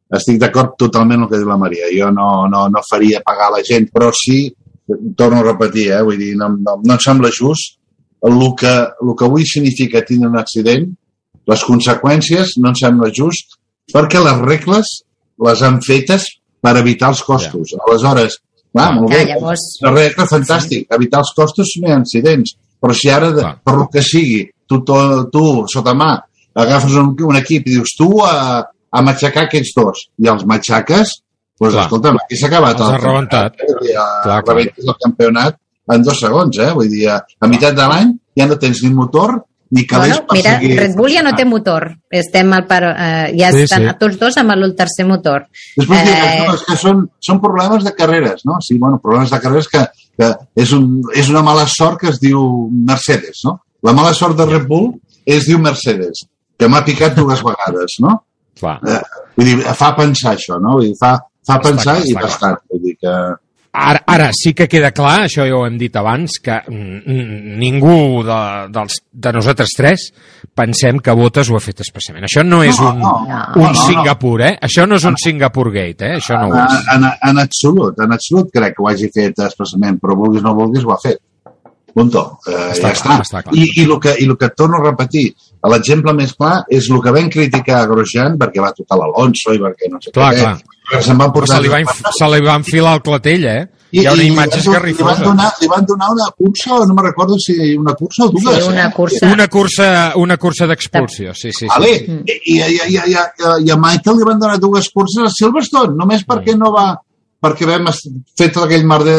estic d'acord totalment amb el que diu la Maria. Jo no faria pagar la gent, però sí, torno a repetir, vull dir, no em sembla just el que avui significa tindre un accident, les conseqüències no em sembla just, perquè les regles les han fetes per evitar els costos. Aleshores, clar, molt bé, la regla fantàstic, evitar els costos si no hi ha accidents, però si ara, per el que sigui, tu sota mà, agafes un equip i dius tu a matxacar aquests dos, i els matxaques, doncs escolta'm, aquí s'ha acabat el campionat. Rebentes el campionat en 2 segons, vull dir, a meitat de l'any ja no tens ni motor ni calés per seguir. Mira, Red Bull ja no té motor. Estem ja estan tots dos amb el tercer motor. Després dius, que són problemes de carreres, no? Sí, bueno, problemes de carreres que és una mala sort que es diu Mercedes, no? La mala sort de Red Bull es diu Mercedes, que m'ha picat 2 vegades, no? Vull dir, fa pensar això, no? Vull dir, fa pensar i bastant. Vull dir que... Ara sí que queda clar, això ja ho hem dit abans, que ningú de nosaltres 3 pensem que Bottas ho ha fet especialment. Això no és un Singapur, Això no és un Singapur Gate, Això no ho és. En absolut crec que ho hagi fet especialment, però vulguis o no vulguis ho ha fet. Punto. Ja està. I el que torno a repetir, l'exemple més clar és el que vam criticar a Grosjean perquè va tocar l'Alonso i perquè no sé què. Se li va enfilar el clatell, Hi ha una imatge esgarrifosa. Li van donar una cursa, no me'n recordo si una cursa o 2. Sí, una cursa d'expulsió, sí. Vale. I a Michael li van donar 2 curses a Silverstone, només perquè no va... perquè vam fer tot aquell merder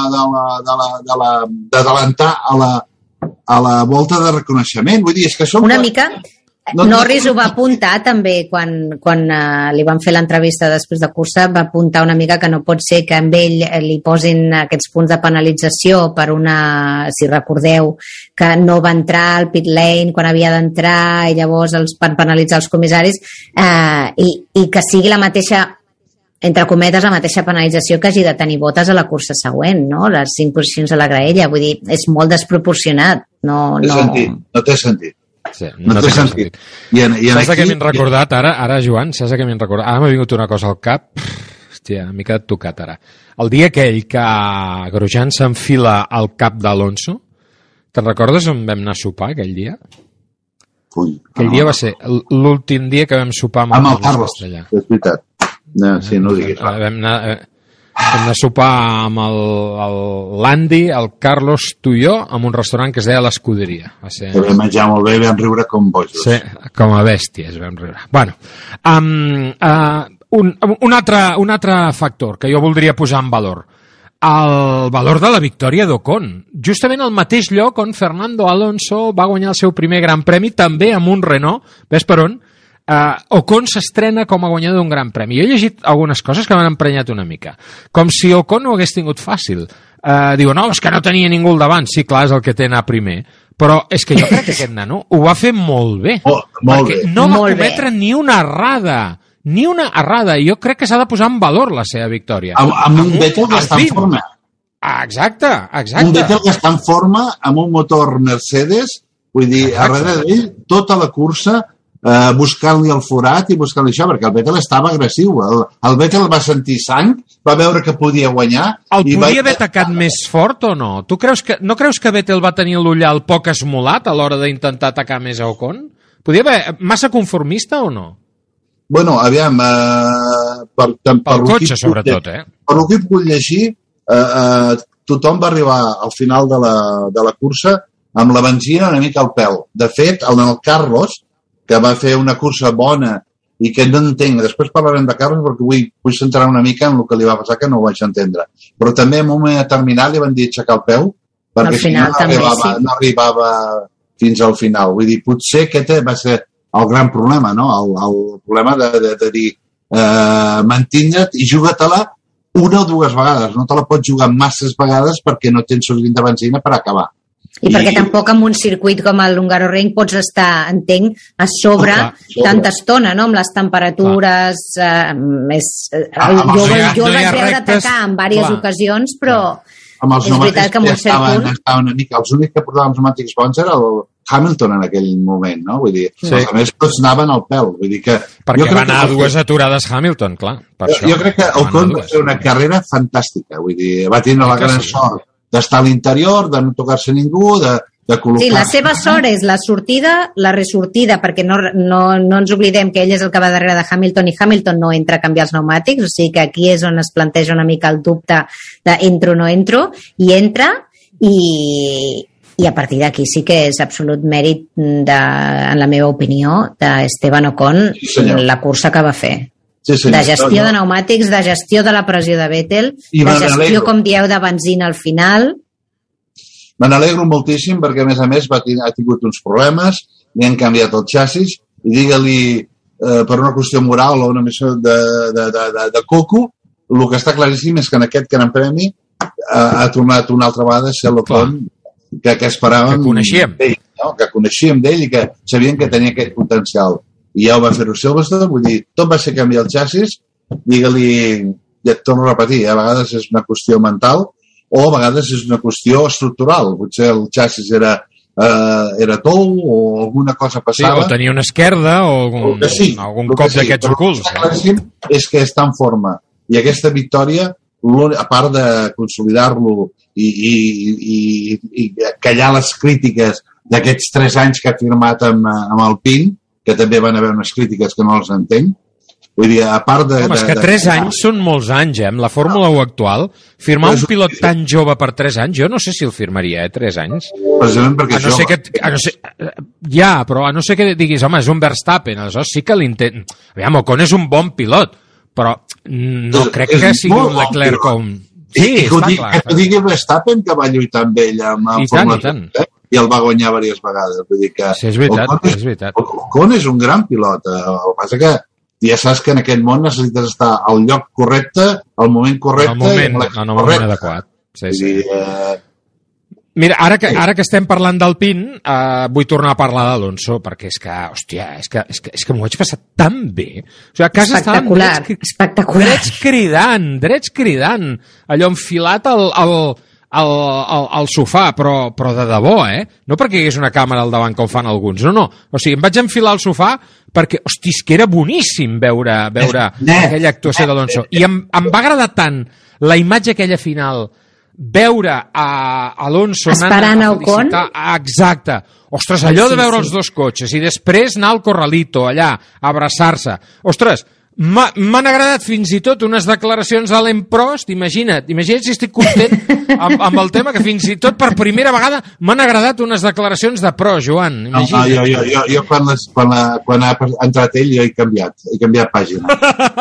d'adelantar a la volta de reconeixement. Vull dir, és que som... Una mica... Norris ho va apuntar també quan li van fer l'entrevista després de cursa, va apuntar una mica que no pot ser que amb ell li posin aquests punts de penalització per si recordeu, que no va entrar al pit lane quan havia d'entrar i llavors els van penalitzar els comissaris i que sigui la mateixa, entre cometes, la mateixa penalització que hagi de tenir Bottas a la cursa següent, no? Les 5 posicions a la graella, vull dir, és molt desproporcionat. No té sentit. Sí, no té sentit. Saps què m'he recordat ara, Joan? Saps què m'he recordat? Ara m'ha vingut una cosa al cap. Hòstia, m'he quedat tocat ara. El dia aquell que Grosjean s'enfila al cap d'Alonso, te'n recordes on vam anar a sopar aquell dia? Aquell dia va ser l'últim dia que vam sopar amb el Carlos, és veritat. Sí, no ho diguis. Vam anar a sopar amb l'Andy, el Carlos, tu i jo, en un restaurant que es deia l'Escuderia. Vam menjar molt bé, vam riure com bojos. Sí, com a bèsties vam riure. Bueno, un altre factor que jo voldria posar en valor. El valor de la victòria d'Ocon. Justament al mateix lloc on Fernando Alonso va guanyar el seu primer gran premi, també amb un Renault, ves per on? Ocon s'estrena com a guanyador d'un gran premi. Jo he llegit algunes coses que m'han emprenyat una mica. Com si Ocon ho hagués tingut fàcil. Diu, no, és que no tenia ningú al davant. Sí, clar, és el que té anar primer. Però és que jo crec que aquest nano ho va fer molt bé. Perquè no va cometre ni una errada. Ni una errada. Jo crec que s'ha de posar en valor la seva victòria. Amb un Vettel que està en forma. Exacte. Un Vettel que està en forma amb un motor Mercedes, vull dir, darrere d'ell, tota la cursa, buscant-li el forat i buscant-li això, perquè el Vettel estava agressiu. El Vettel va sentir sang, va veure que podia guanyar... El podia haver atacat més fort o no? No creus que Vettel va tenir l'ullal poc esmolat a l'hora d'intentar atacar més a Ocon? Podia haver... Massa conformista o no? Bueno, aviam... Pel cotxe, sobretot, Per el que he pogut llegir, tothom va arribar al final de la cursa amb la benzina una mica al pèl. De fet, el Carlos, que va fer una cursa bona i que no entenc, després parlarem de Carlos perquè vull centrar una mica en el que li va passar, que no ho vaig entendre. Però també en un moment determinat li van dir aixecar el peu perquè si no arribava fins al final. Vull dir, potser aquest va ser el gran problema, no? El problema de dir mantindre't i juga-te-la una o dues vegades. No te la pots jugar masses vegades perquè no tens suficient de benzina per acabar. I perquè tampoc en un circuit com el Hungaroring pots estar, entenc, a sobre tanta estona, no? Amb les temperatures... Jo el vaig veure atacar en diverses ocasions, però és veritat que en un circuit... Els únics que portaven els pneumàtics bons era Hamilton en aquell moment, no? Vull dir, els altres tots anaven al pèl. Vull dir que... Perquè va anar a dues aturades Hamilton, clar. Jo crec que Ocon va fer una carrera fantàstica. Vull dir, va tenir la gran sort d'estar a l'interior, de no tocar-se ningú, de col·locar... Sí, la seva sort és la sortida, la ressortida, perquè no ens oblidem que ell és el que va darrere de Hamilton i Hamilton no entra a canviar els pneumàtics, o sigui que aquí és on es planteja una mica el dubte de entro o no entro, i entra i a partir d'aquí sí que és absolut mèrit, en la meva opinió, d'Esteban Ocon, la cursa que va fer. Sí, de gestió de pneumàtics, de gestió de la pressió de Vettel, de gestió, com dieu, de benzina al final... Me n'alegro moltíssim perquè, a més, ha tingut uns problemes, li han canviat el xassis i digue-li, per una qüestió moral o una missió de coco, el que està claríssim és que en aquest gran premi ha tornat una altra vegada a ser l'Ocon que esperàvem. Que coneixíem. Que coneixíem d'ell i que sabíem que tenia aquest potencial. I ja ho va fer-ho Silverstone, vull dir, tot va ser canviar el xassis, digue-li, ja et torno a repetir, a vegades és una qüestió mental, o a vegades és una qüestió estructural. Potser el xassis era tou o alguna cosa passava. Sí, o tenia una esquerda o algun cop d'aquests ocults. El que sí és que està en forma. I aquesta victòria, a part de consolidar-lo i callar les crítiques d'aquests 3 anys que ha firmat amb Alpine, que també van haver unes crítiques que no les entenc, vull dir, a part de... Home, és que 3 anys són molts anys, Amb la Fórmula 1 actual, firmar un pilot tan jove per 3 anys, jo no sé si el firmaria, 3 anys. Precisament perquè però a no ser que diguis, home, és un Verstappen, aleshores sí que l'intent... Aviam, Ocon és un bon pilot, però no crec que sigui un Leclerc com... Sí, està clar. Que t'ho digui Verstappen, que va lluitar amb ell amb Fórmula 1, i el va guanyar diverses vegades. Vull dir que... Sí, és veritat. Ocon és un gran pilot, el que passa que ja saps que en aquest món necessites estar al lloc correcte, al moment correcte... En el moment adequat. Sí. Mira, ara que estem parlant d'Alpine, vull tornar a parlar d'Alonso, perquè és que, hòstia, és que m'ho vaig passar tan bé. O sigui, a casa espectacular. Drets cridant, allò enfilat al sofà, però de debò, No perquè hi hagués una càmera al davant com fan alguns, no. O sigui, em vaig enfilar al sofà perquè, hosti, és que era boníssim veure aquella actuació d'Alonso. I em va agradar tant la imatge aquella final, veure a Alonso esperant a Ocon. Exacte. Ostres, allò de veure els dos cotxes i després anar al corralito allà, a abraçar-se. Ostres, m'han agradat fins i tot unes declaracions d'Alain Prost, imagina't si estic content amb el tema, que fins i tot per primera vegada m'han agradat unes declaracions de Prost, Joan, imagina't. Jo quan ha entrat ell jo he canviat pàgina.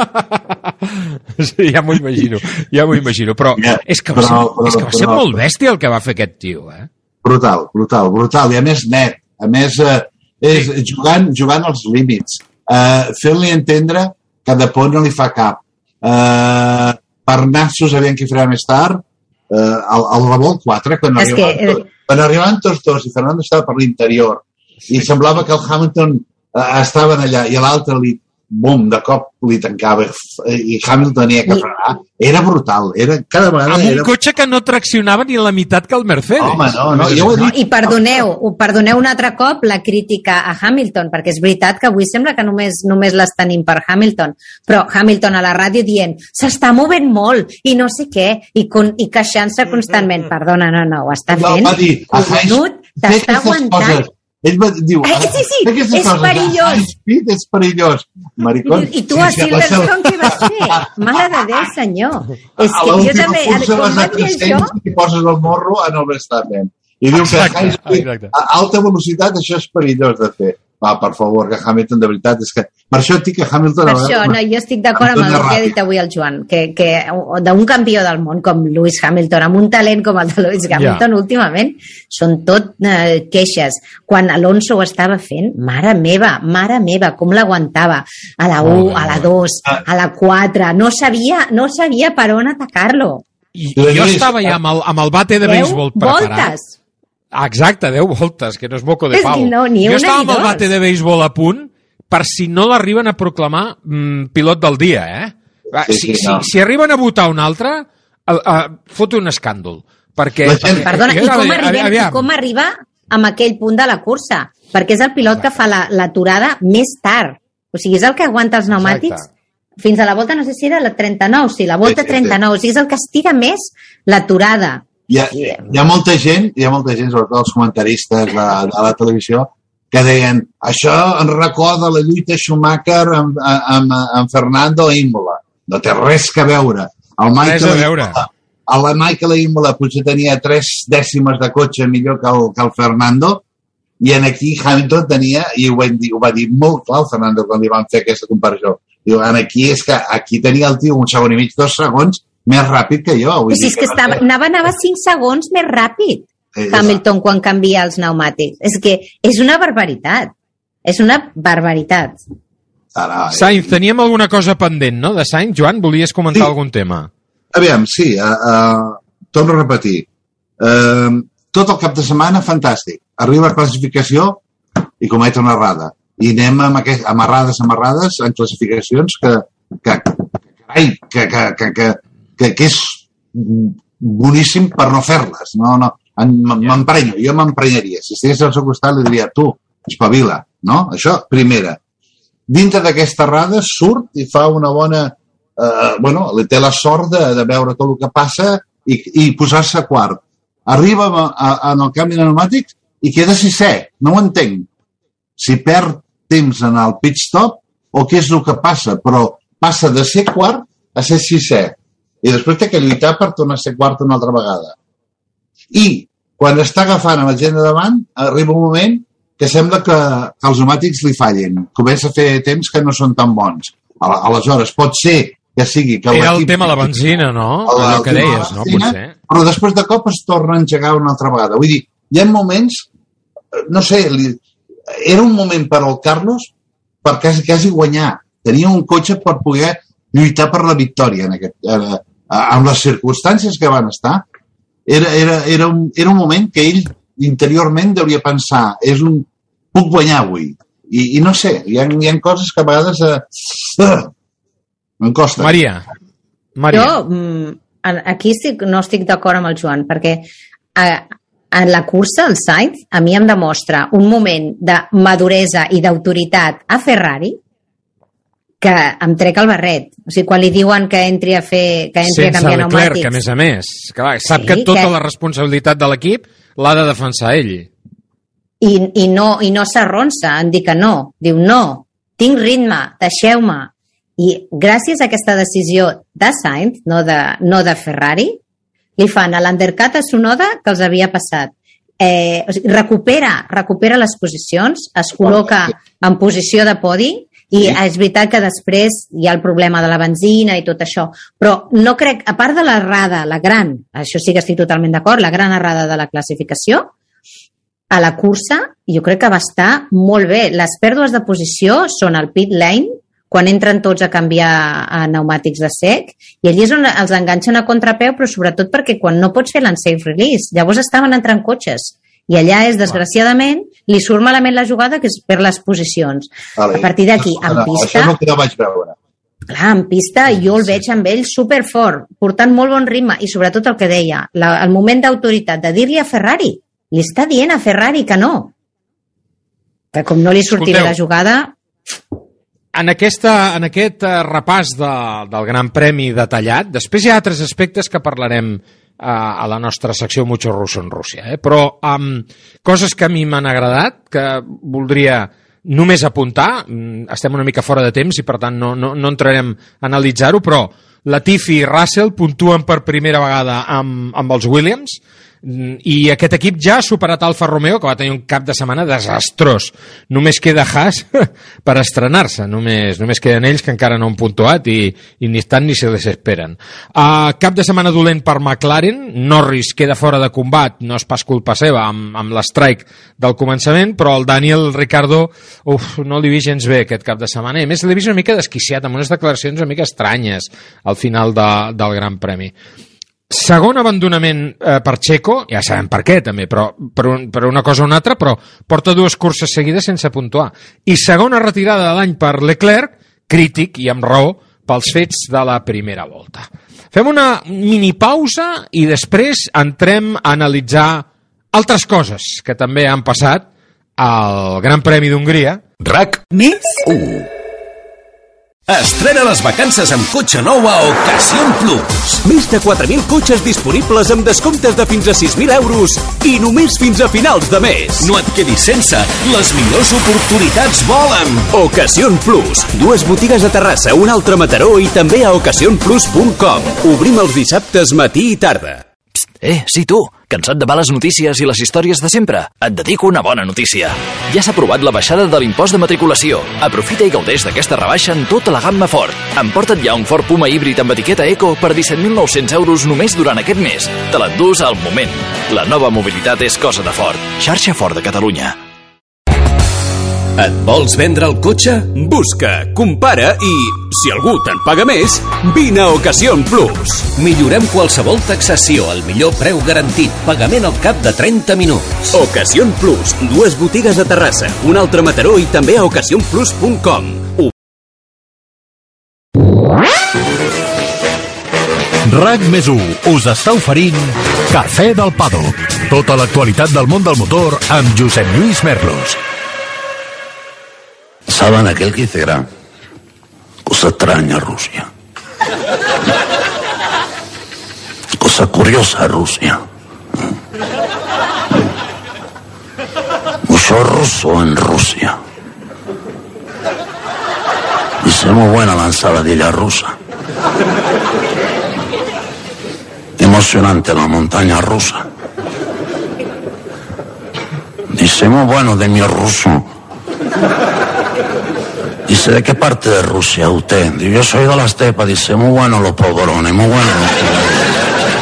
Sí, ja m'ho imagino, però és que va ser molt bèstia el que va fer aquest tio, Brutal, i a més net, és jugant als límits, fent-li entendre que de por no li fa cap. Per nassos, aviam qui farà més tard, el revolt 4, quan arribaven tots dos i Fernando estava per l'interior i semblava que el Hamilton estaven allà i l'altre bum, de cop li tancava i Hamilton tenia que frenar. Era brutal. Cada vegada amb un cotxe que no traccionava ni la meitat que el Mercedes. Home, no. I perdoneu un altre cop la crítica a Hamilton, perquè és veritat que avui sembla que només les tenim per Hamilton, però Hamilton a la ràdio dient s'està movent molt i no sé què, i queixant-se constantment. Perdona, no, ho està fent. T'està aguantant. Ell va dir... Sí, és perillós. És perillós. Maricón. I tu a Silverstone què vas fer? Mare de Déu, senyor. És que jo també... Com vaig dir això... I poses el morro en el Verstappen. I diu que a alta velocitat això és perillós de fer. Va, per favor, que Hamilton, de veritat, és que... Per això et dic que Hamilton... Per això, jo estic d'acord amb el que ha dit avui el Joan, que d'un campió del món com Lewis Hamilton, amb un talent com el de Lewis Hamilton, últimament, són tot queixes. Quan Alonso ho estava fent, mare meva, com l'aguantava. A la 1, a la 2, a la 4, no sabia per on atacar-lo. Jo estava ja amb el bate de béisbol preparat. Voltes. Exacte, 10 voltes, que no és moco de pau. Jo estava amb el bate de béisbol a punt per si no l'arriben a proclamar pilot del dia, Si arriben a votar un altre, fot un escàndol. Perquè... Perdona, i com arriba amb aquell punt de la cursa, perquè és el pilot que fa l'aturada més tard. O sigui, és el que aguanta els pneumàtics fins a la volta, no sé si era la 39, sí, la volta 39, o sigui, és el que estira més l'aturada. Hi ha molta gent, sobretot els comentaristes de la televisió, que deien, això em recorda la lluita Schumacher amb Fernando Imola. No té res a veure. El Michael Imola potser tenia 3 dècimes de cotxe millor que el Fernando, i aquí Hamilton tenia, i ho va dir molt clar el Fernando quan li van fer aquesta comparació, diu, aquí és que aquí tenia el tio 1 segon i mig, 2 segons més ràpid que jo. Vull dir és que anava 5 segons més ràpid Hamilton quan canvia els pneumàtics. És que és una barbaritat. És una barbaritat. Sainz, teníem alguna cosa pendent, no? De Sainz, Joan, volies comentar algun tema? Aviam, sí, torno a repetir. Tot el cap de setmana, fantàstic. Arriba a classificació i comet una errada. I anem amb amarrades en classificacions que és boníssim per no fer-les. M'emprenyo, jo m'emprenyaria. Si estigués al seu costat li diria, tu, espavila, no? Això, primera. Dintre d'aquesta errada surt i fa una bona... li té la sort de veure tot el que passa i posar-se quart. Arriba en el canvi de pneumàtics i queda 6è. No ho entenc. Si perd temps en el pit stop o què és el que passa, però passa de ser quart a ser 6è. I després té que lluitar per tornar a ser quart una altra vegada. I quan està agafant amb la gent de davant, arriba un moment que sembla que els pneumàtics li fallen. Comença a fer temps que no són tan bons. Aleshores, pot ser que sigui... Era el tema de la benzina, no? Allò que deies, no? Potser. Però després de cop es torna a engegar una altra vegada. Vull dir, hi ha moments, no sé, era un moment per al Carlos per quasi guanyar. Tenia un cotxe per poder lluitar per la victòria amb les circumstàncies que van estar. Era un moment que ell interiorment hauria pensar, puc guanyar avui. I no sé, hi ha coses que a vegades em costa. Maria. Jo aquí no estic d'acord amb el Joan, perquè en la cursa, el Sainz, a mi em demostra un moment de maduresa i d'autoritat a Ferrari que em trec el barret. O sigui, quan li diuen que entri a canviar pneumàtics... Sense Leclerc, a més a més. Clar, sap que tota la responsabilitat de l'equip l'ha de defensar ell. I no s'arronsa en dir que no. Diu, no, tinc ritme, deixeu-me. I gràcies a aquesta decisió de Sainz, no de Ferrari, li fan a l'undercut a Tsunoda que els havia passat. O sigui, recupera les posicions, es col·loca en posició de podi i és veritat que després hi ha el problema de la benzina i tot això. Però no crec, a part de l'errada, la gran, això sí que estic totalment d'acord, la gran errada de la classificació, a la cursa jo crec que va estar molt bé. Les pèrdues de posició són al pit lane, quan entren tots a canviar a pneumàtics de sec, i allí és on els enganxen a contrapeu, però sobretot perquè quan no pots fer l'unsafe release, llavors estaven entrant cotxes, i allà és, desgraciadament, li surt malament la jugada, que és per les posicions. A partir d'aquí, en pista... Això és el que no vaig veure. Clar, en pista jo el veig amb ell superfort, portant molt bon ritme, i sobretot el que deia, el moment d'autoritat de dir-li a Ferrari, li està dient a Ferrari que no. Que com no li sortirà la jugada... En aquest repàs del Gran Premi detallat, després hi ha altres aspectes que parlarem a la nostra secció Mucho Russo en Rússia, però coses que a mi m'han agradat, que voldria només apuntar, estem una mica fora de temps i per tant no entrarem a analitzar-ho, però Latifi i Russell puntuen per primera vegada amb els Williams, i aquest equip ja ha superat Alfa Romeo, que va tenir un cap de setmana desastrós. Només queda Haas per estrenar-se, només queden ells que encara no han puntuat i ni estan ni se les esperen. Cap de setmana dolent per McLaren, Norris queda fora de combat, no és pas culpa seva amb l'strike del començament, però el Daniel Ricciardo no l'he vist gens bé aquest cap de setmana, i a més l'he vist una mica desquiciat, amb unes declaracions una mica estranyes al final del Gran Premi. Segon abandonament per Checo, ja sabem per què també, però per una cosa o una altra, però porta 2 curses seguides sense puntuar. I segona retirada de l'any per Leclerc, crític i amb raó pels fets de la primera volta. Fem una mini pausa i després entrem a analitzar Altres coses que també han passat al Gran Premi d'Hongria. RAC Més 1. Estrena les vacances amb cotxe nou a Ocasión Plus. Més de 4.000 cotxes disponibles amb descomptes de fins a 6.000 euros i només fins a finals de mes. No et quedis sense, les millors oportunitats volen. Ocasión Plus, 2 botigues a Terrassa, una altra a Mataró i també a ocasionplus.com. Obrim els dissabtes matí i tarda. Sí, tu, cansat de males notícies i les històries de sempre? Et dedico una bona notícia. Ja s'ha aprovat la baixada de l'impost de matriculació. Aprofita i gaudeix d'aquesta rebaixa en tota la gamma Ford. Emporta't ja un Ford Puma híbrid amb etiqueta Eco per 17.900 euros només durant aquest mes. Te l'endús al moment. La nova mobilitat és cosa de Ford. Xarxa Ford de Catalunya. Et vols vendre el cotxe? Busca, compara i, si algú te'n paga més, vine a Ocasión Plus. Millorem qualsevol taxació al millor preu garantit, pagament al cap de 30 minuts. Ocasión Plus, 2 botigues a Terrassa, una altra a Mataró i també a ocasionplus.com. RAC més 1 us està oferint Cafè del Paddock. Tota l'actualitat del món del motor amb Josep Lluís Merlos. ¿Saben aquel que dice gran? Cosa extraña Rusia. Cosa curiosa Rusia. Mucho ruso en Rusia. Dice muy buena la ensaladilla rusa. Emocionante la montaña rusa. Dice muy bueno de mi ruso. Dice, ¿de qué parte de Rusia usted? Dice, yo soy de la estepa. Dice, muy bueno los polvorones, muy bueno los polvorones.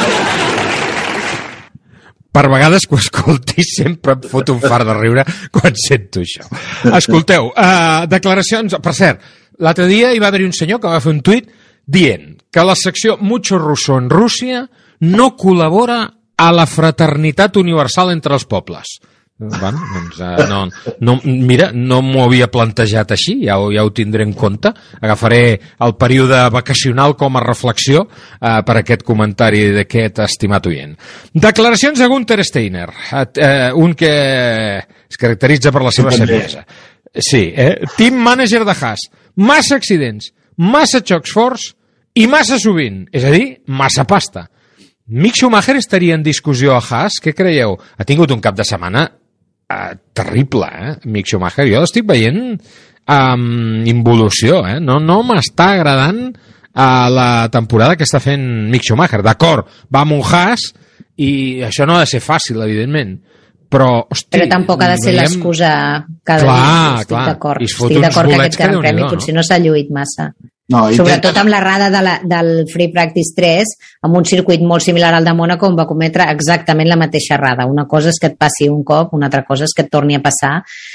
Per vegades que ho escolti sempre em fot un fart de riure quan sento això. Escolteu, declaracions... Per cert, l'altre dia hi va haver un senyor que va fer un tuit dient que la secció Mucho Russo en Rússia no col·labora a la fraternitat universal entre els pobles. Bueno, doncs, mira, no m'ho havia plantejat així, ja ho tindré en compte. Agafaré el període vacacional com a reflexió per aquest comentari d'aquest estimat oient. Declaracions de Günther Steiner, un que es caracteritza per la seva saviesa. Sí, team manager de Haas. Massa accidents, massa xocs forts i massa sovint, és a dir, massa pasta. Mick Schumacher estaria en discussió a Haas? Què creieu? Ha tingut un cap de setmana terrible, Mick Schumacher. Jo l'estic veient amb involució, no m'està agradant la temporada que està fent Mick Schumacher. D'acord, va amb un Haas i això no ha de ser fàcil, evidentment, però, hosti... Però tampoc ha de ser l'excusa cada dia. Estic d'acord. Estic d'acord que aquest Gran Premi potser no s'ha lluït massa. No, sobretot amb l'errada del Free Practice 3, amb un circuit molt similar al de Mònaco, on va cometre exactament la mateixa errada. Una cosa és que et passi un cop, una altra cosa és que et torni a passar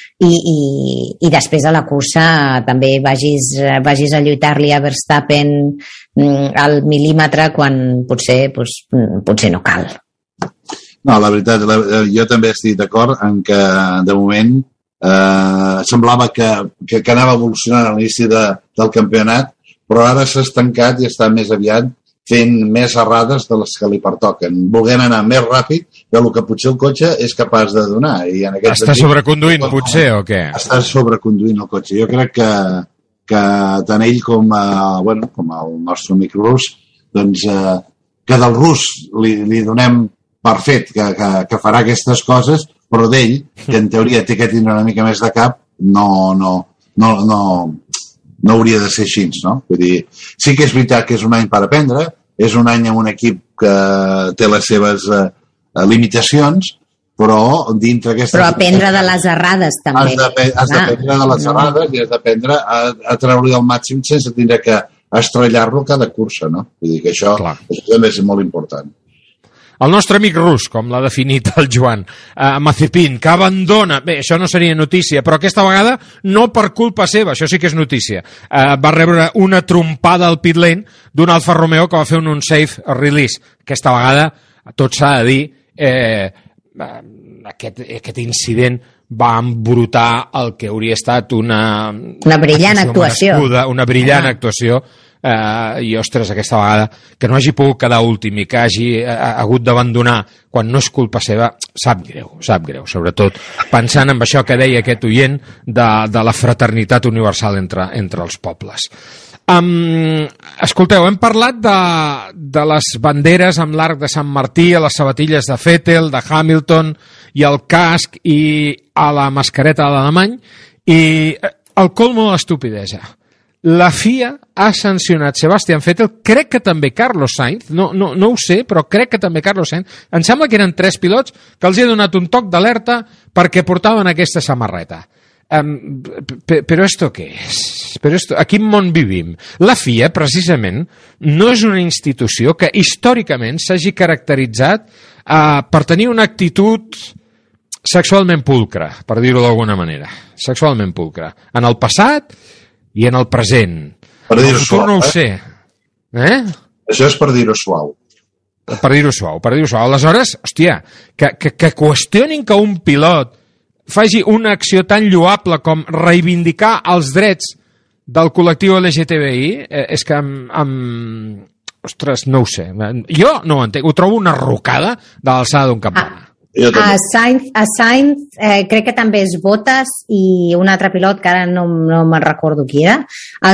i després a la cursa també vagis a lluitar-li a Verstappen al mil·límetre quan potser no cal. No, la veritat, jo també estic d'acord en que de moment semblava que anava evolucionant a l'inici del campionat, però ara s'ha estancat i està més aviat fent més errades de les que li pertoquen, volent anar més ràpid del que potser el cotxe és capaç de donar. Està sobreconduint, potser, o què? Està sobreconduint el cotxe. Jo crec que tant ell com el nostre amic rus, doncs, que del rus li donem per fet que farà aquestes coses, però d'ell, que en teoria té que tindre una mica més de cap, no hauria de ser així, no? Vull dir, sí que és veritat que és un any per aprendre, és un any amb un equip que té les seves limitacions, però dintre aquestes... Però aprendre de les errades, també. Has d'aprendre de les errades i has d'aprendre a treure-li el màxim sense tindre que estrellar-lo cada cursa, no? Vull dir que això també és molt important. El nostre amic rus, com l'ha definit el Joan, Mazepin, que abandona... Bé, això no seria notícia, però aquesta vegada no per culpa seva, això sí que és notícia. Va rebre una trompada al pit lane d'un Alfa Romeo que va fer un unsafe release. Aquesta vegada, tot s'ha de dir, aquest incident va embrutar el que hauria estat una brillant actuació. Una brillant actuació i ostres, aquesta vegada que no hagi pogut quedar últim i que hagi hagut d'abandonar quan no és culpa seva, sap greu, sobretot pensant en això que deia aquest oient de la fraternitat universal entre els pobles. Escolteu, hem parlat de les banderes amb l'arc de Sant Martí, a les sabatilles de Vettel, de Hamilton i el casc i a la mascareta de l'alemany, i el colmo de l'estupidesa. La FIA ha sancionat Sebastian Vettel, crec que també Carlos Sainz, no ho sé, però crec que també Carlos Sainz. Em sembla que eren 3 pilots que els he donat un toc d'alerta perquè portaven aquesta samarreta. Però esto què és? A quin món vivim? La FIA, precisament, no és una institució que històricament s'hagi caracteritzat per tenir una actitud sexualment pulcra, per dir-ho d'alguna manera. Sexualment pulcra. En el passat i en el present. Per dir-ho suau, no ho sé. Això és per dir-ho suau. Per dir-ho suau. Aleshores, hòstia, que qüestionin que un pilot faci una acció tan lloable com reivindicar els drets del col·lectiu LGTBI, és que ostres, no ho sé. Jo no ho entenc. Ho trobo una rocada de l'alçada d'un campana. A Sainz crec que també és Bottas i un altre pilot que ara no me'n recordo qui era.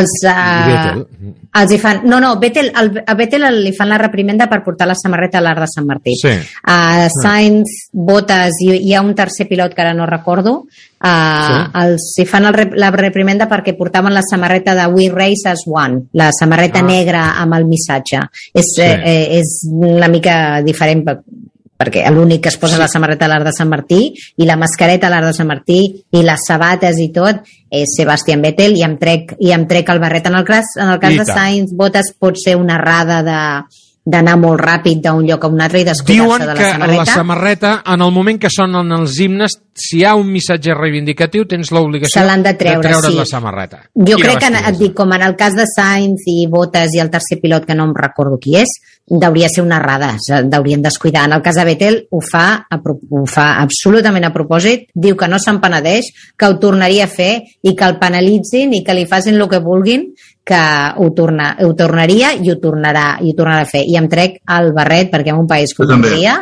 Els hi fan... No, a Vettel li fan la reprimenda per portar la samarreta a l'arc de Sant Martí. Sí. Sainz, Bottas i hi ha un tercer pilot que ara no recordo. Els hi fan la reprimenda perquè portaven la samarreta de We Race as One, la samarreta negra amb el missatge. És una mica diferent perquè l'únic que es posa la samarreta a l'arc de Sant Martí i la mascareta a l'arc de Sant Martí i les sabates i tot és Sebastian Vettel, i em trec el barret. En el cas de Sainz, Bottas pot ser una errada d'anar molt ràpid d'un lloc a un altre i descuidar-se de la samarreta. Diuen que la samarreta, en el moment que sonen els himnes, si hi ha un missatge reivindicatiu, tens l'obligació de treure's la samarreta. Jo crec que, et dic, com en el cas de Sainz i Bottas i el tercer pilot, que no em recordo qui és, hauria de ser una errada, d'haurien descuidar. En el cas de Vettel ho fa absolutament a propòsit, diu que no se'n penedeix, que ho tornaria a fer i que el penalitzin i que li facin el que vulguin, que ho tornaria i ho tornarà a fer. I em trec el barret perquè en un país com Hongria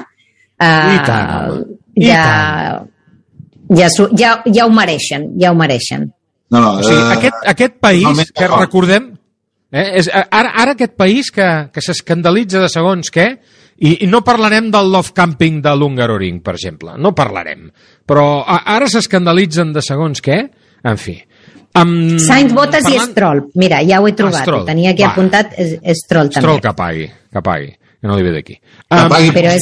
ja ho mereixen. No, o sigui, aquest país que recordem, ara aquest país que s'escandalitza de segons què, i no parlarem del love camping de l'Hungaroring, per exemple, no parlarem, però ara s'escandalitzen de segons què, en fi. Sainz, Bottas i Stroll. Mira, ja ho he trobat. Ho tenia aquí apuntat. Stroll també. Stroll que pagui. Que no li ve d'aquí. Però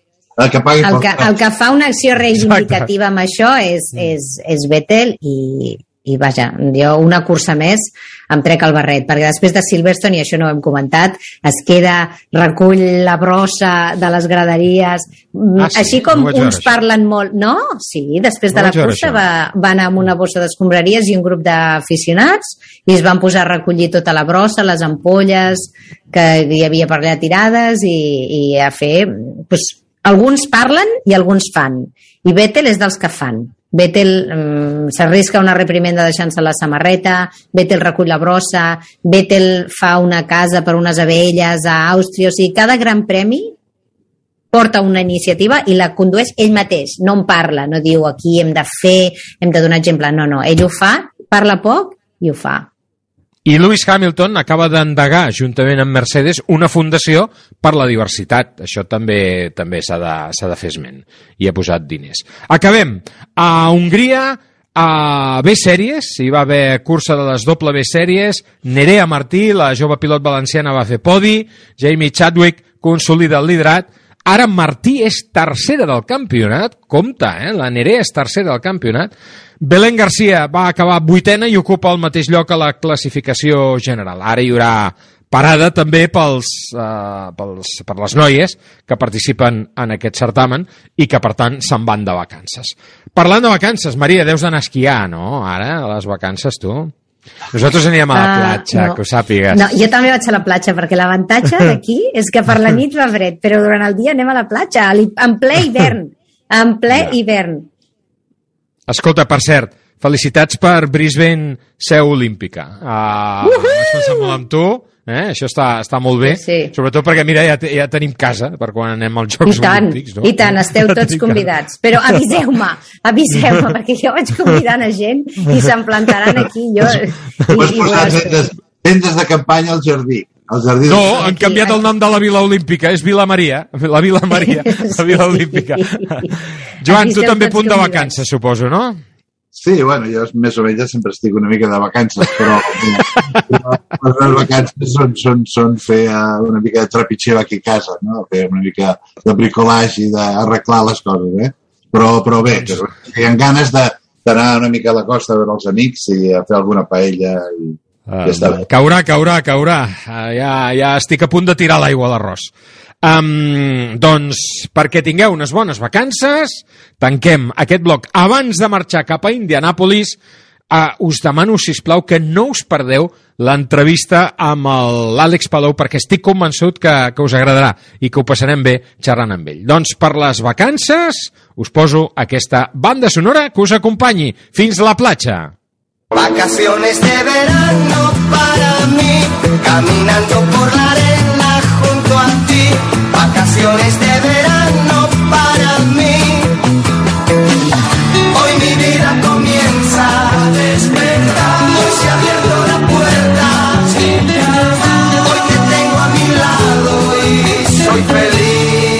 el que fa una acció reivindicativa amb això és Vettel i vaja, jo una cursa més em trec el barret, perquè després de Silverstone, i això no ho hem comentat, es recull la brossa de les graderies, així com uns parlen molt, no? Sí, després de la cursa va anar amb una bossa d'escombraries i un grup d'aficionats i es van posar a recollir tota la brossa, les ampolles que hi havia per allà tirades i a fer... Alguns parlen i alguns fan, i Vettel és dels que fan. Vettel s'arrisca una reprimenda deixant-se la samarreta, Vettel recull la brossa, Vettel fa una casa per unes abelles a Àustria, o sigui, cada gran premi porta una iniciativa i la condueix ell mateix, no en parla, no diu aquí hem de fer, hem de donar exemple, no, ell ho fa, parla poc i ho fa. I Lewis Hamilton acaba d'endegar, juntament amb Mercedes, una fundació per la diversitat. Això també s'ha de fer esment. I ha posat diners. Acabem. A Hongria, a B-Sèries, hi va haver cursa de les doble B-Sèries, Nerea Martí, la jove pilot valenciana, va fer podi, Jamie Chadwick consolida el liderat. Ara Martí és tercera del campionat, compte, la Nerea és tercera del campionat. Belén García va acabar vuitena i ocupa el mateix lloc a la classificació general. Ara hi haurà parada també per les noies que participen en aquest certamen i que, per tant, se'n van de vacances. Parlant de vacances, Maria, deus d'anar a esquiar, no? Ara, a les vacances, tu? Nosaltres anirem a la platja, no. Que ho sàpigues. No, jo també vaig a la platja, perquè l'avantatge d'aquí és que per la nit va fred, però durant el dia anem a la platja, en ple hivern. En ple hivern. Escolta, per cert, felicitats per Brisbane Seu Olímpica. Vaig pensar molt amb tu, Això està molt bé, sobretot perquè, mira, ja tenim casa per quan anem als Jocs Olímpics. I tant, esteu tots convidats. Però aviseu-me, perquè jo vaig convidant a gent i se'm plantaran aquí. Pots posar tendes de campanya al jardí. No, han canviat el nom de la Vila Olímpica, és Vila Maria, la Vila Olímpica. Joan, tu també punt de vacances, suposo, no? Sí, bueno, jo més o menys sempre estic una mica de vacances, però les vacances són fer una mica de trepitxeu aquí a casa, no? Fer una mica de bricolage i d'arreglar les coses, Però bé, que hi ha ganes d'anar una mica a la costa a veure els amics i a fer alguna paella i ja està bé. Caurà. Ja estic a punt de tirar l'aigua a l'arròs. Doncs perquè tingueu unes bones vacances, tanquem aquest bloc abans de marxar cap a Indianàpolis. Us demano, sisplau, que no us perdeu l'entrevista amb l'Àlex Palou, perquè estic convençut que us agradarà i que ho passarem bé xerrant amb ell. Doncs per les vacances us poso aquesta banda sonora que us acompanyi fins a la platja. Vacaciones de verano para mí, caminando por la arena junto a ti. Vacaciones de verano para mí. Hoy mi vida comienza a despertar. Hoy se ha abierto la puerta. Hoy te tengo a mi lado y soy feliz.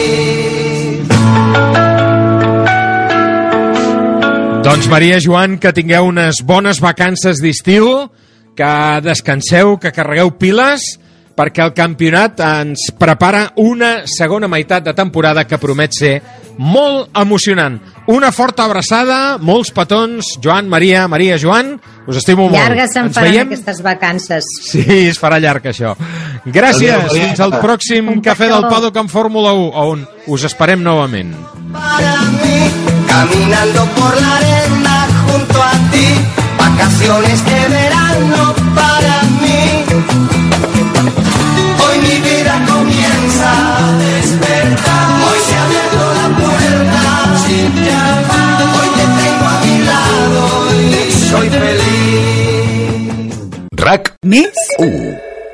Doncs Maria, Joan, que tingueu unes bones vacances d'estiu, que descanseu, que carregueu piles, perquè el campionat ens prepara una segona meitat de temporada que promet ser molt emocionant. Una forta abraçada, molts petons, Joan, Maria, Joan, us estimo molt. Llargues se'n faran aquestes vacances. Sí, es farà llarg això. Gràcies, fins al pròxim Cafè del Paddock en Fórmula 1, on us esperem novament. Para mí, caminando por la arena junto a ti, vacaciones de verano para mí. Hoy mi vida comienza a despertar. Hoy se ha abierto la puerta. Hoy te tengo a mi lado y soy feliz. RAC més 1.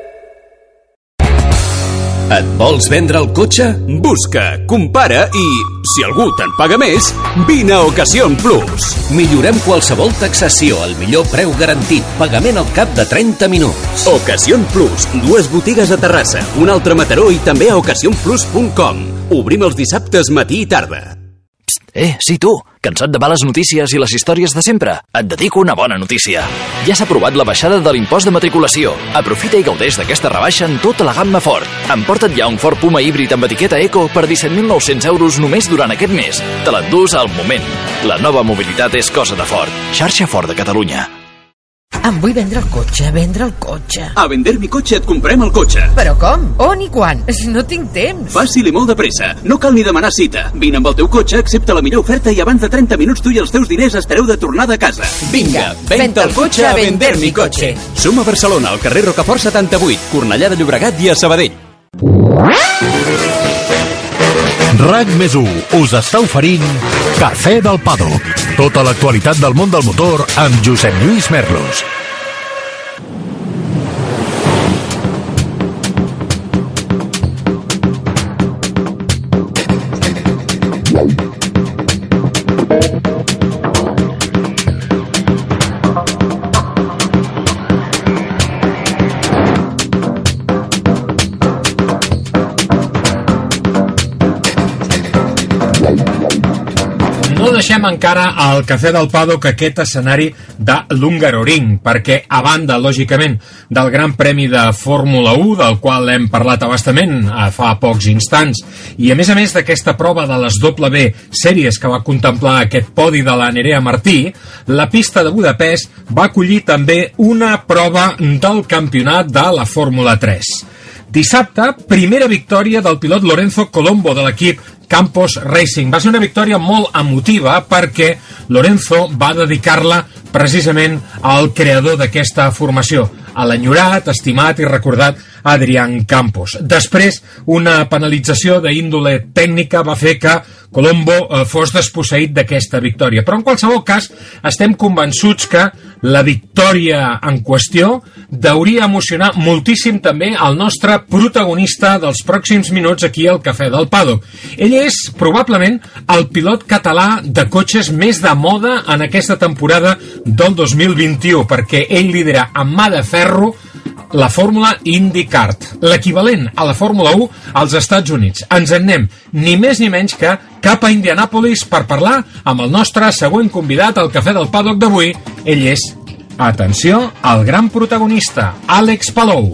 Et vols vendre el cotxe? Busca, compara i, si algú te'n paga més, vine a Ocasión Plus. Millorem qualsevol taxació al millor preu garantit, pagament al cap de 30 minuts. Ocasión Plus, 2 botigues a Terrassa, una altra a Mataró i també a ocasionplus.com. Obrim els dissabtes matí i tarda. Sí, tu, cansat de males notícies i les històries de sempre? Et dedico una bona notícia. Ja s'ha aprovat la baixada de l'impost de matriculació. Aprofita i gaudeix d'aquesta rebaixa en tota la gamma Ford. Emporta't ja un Ford Puma híbrid amb etiqueta Eco per 17.900 euros només durant aquest mes. Te l'endús al moment. La nova mobilitat és cosa de Ford. Xarxa Ford de Catalunya. Em vull vendre el cotxe. A Vender mi cotxe et comprem el cotxe. Però com? On i quan? No tinc temps. Fàcil i molt de pressa. No cal ni demanar cita. Vine amb el teu cotxe, accepta la millor oferta i abans de 30 minuts tu i els teus diners estareu de tornada a casa. Vinga, venta el cotxe a Vender mi cotxe. Som a Barcelona, al carrer Rocafort 78, Cornellà de Llobregat i a Sabadell. RAC més 1 us està oferint Cafè del Paddock. Tota l'actualitat del món del motor amb Josep Lluís Merlos. No deixem encara al Cafè del Paddock aquest escenari de l'Hungaroring, perquè a banda, lògicament, del Gran Premi de Fórmula 1, del qual hem parlat abastament fa pocs instants, i a més d'aquesta prova de les W sèries que va contemplar aquest podi de la Nerea Martí, la pista de Budapest va acollir també una prova del campionat de la Fórmula 3. Dissabte, primera victòria del pilot Lorenzo Colombo de l'equip Campos Racing. Va ser una victòria molt emotiva perquè Lorenzo va dedicar-la precisament al creador d'aquesta formació, a l'enyorat, estimat i recordat Adrián Campos. Després, una penalització d'índole tècnica va fer que Colombo fos desposseït d'aquesta victòria. Però en qualsevol cas, estem convençuts que la victòria en qüestió hauria emocionar moltíssim també el nostre protagonista dels pròxims minuts aquí al Cafè del Paddock. Ell és probablement el pilot català de cotxes més de moda en aquesta temporada del 2021, perquè ell lidera amb mà de ferro la fórmula IndyCar, l'equivalent a la Fórmula 1 als Estats Units. Ens en anem ni més ni menys que cap a Indianàpolis per parlar amb el nostre següent convidat al Cafè del Paddock d'avui. Ell és, atenció, el gran protagonista, Àlex Palou.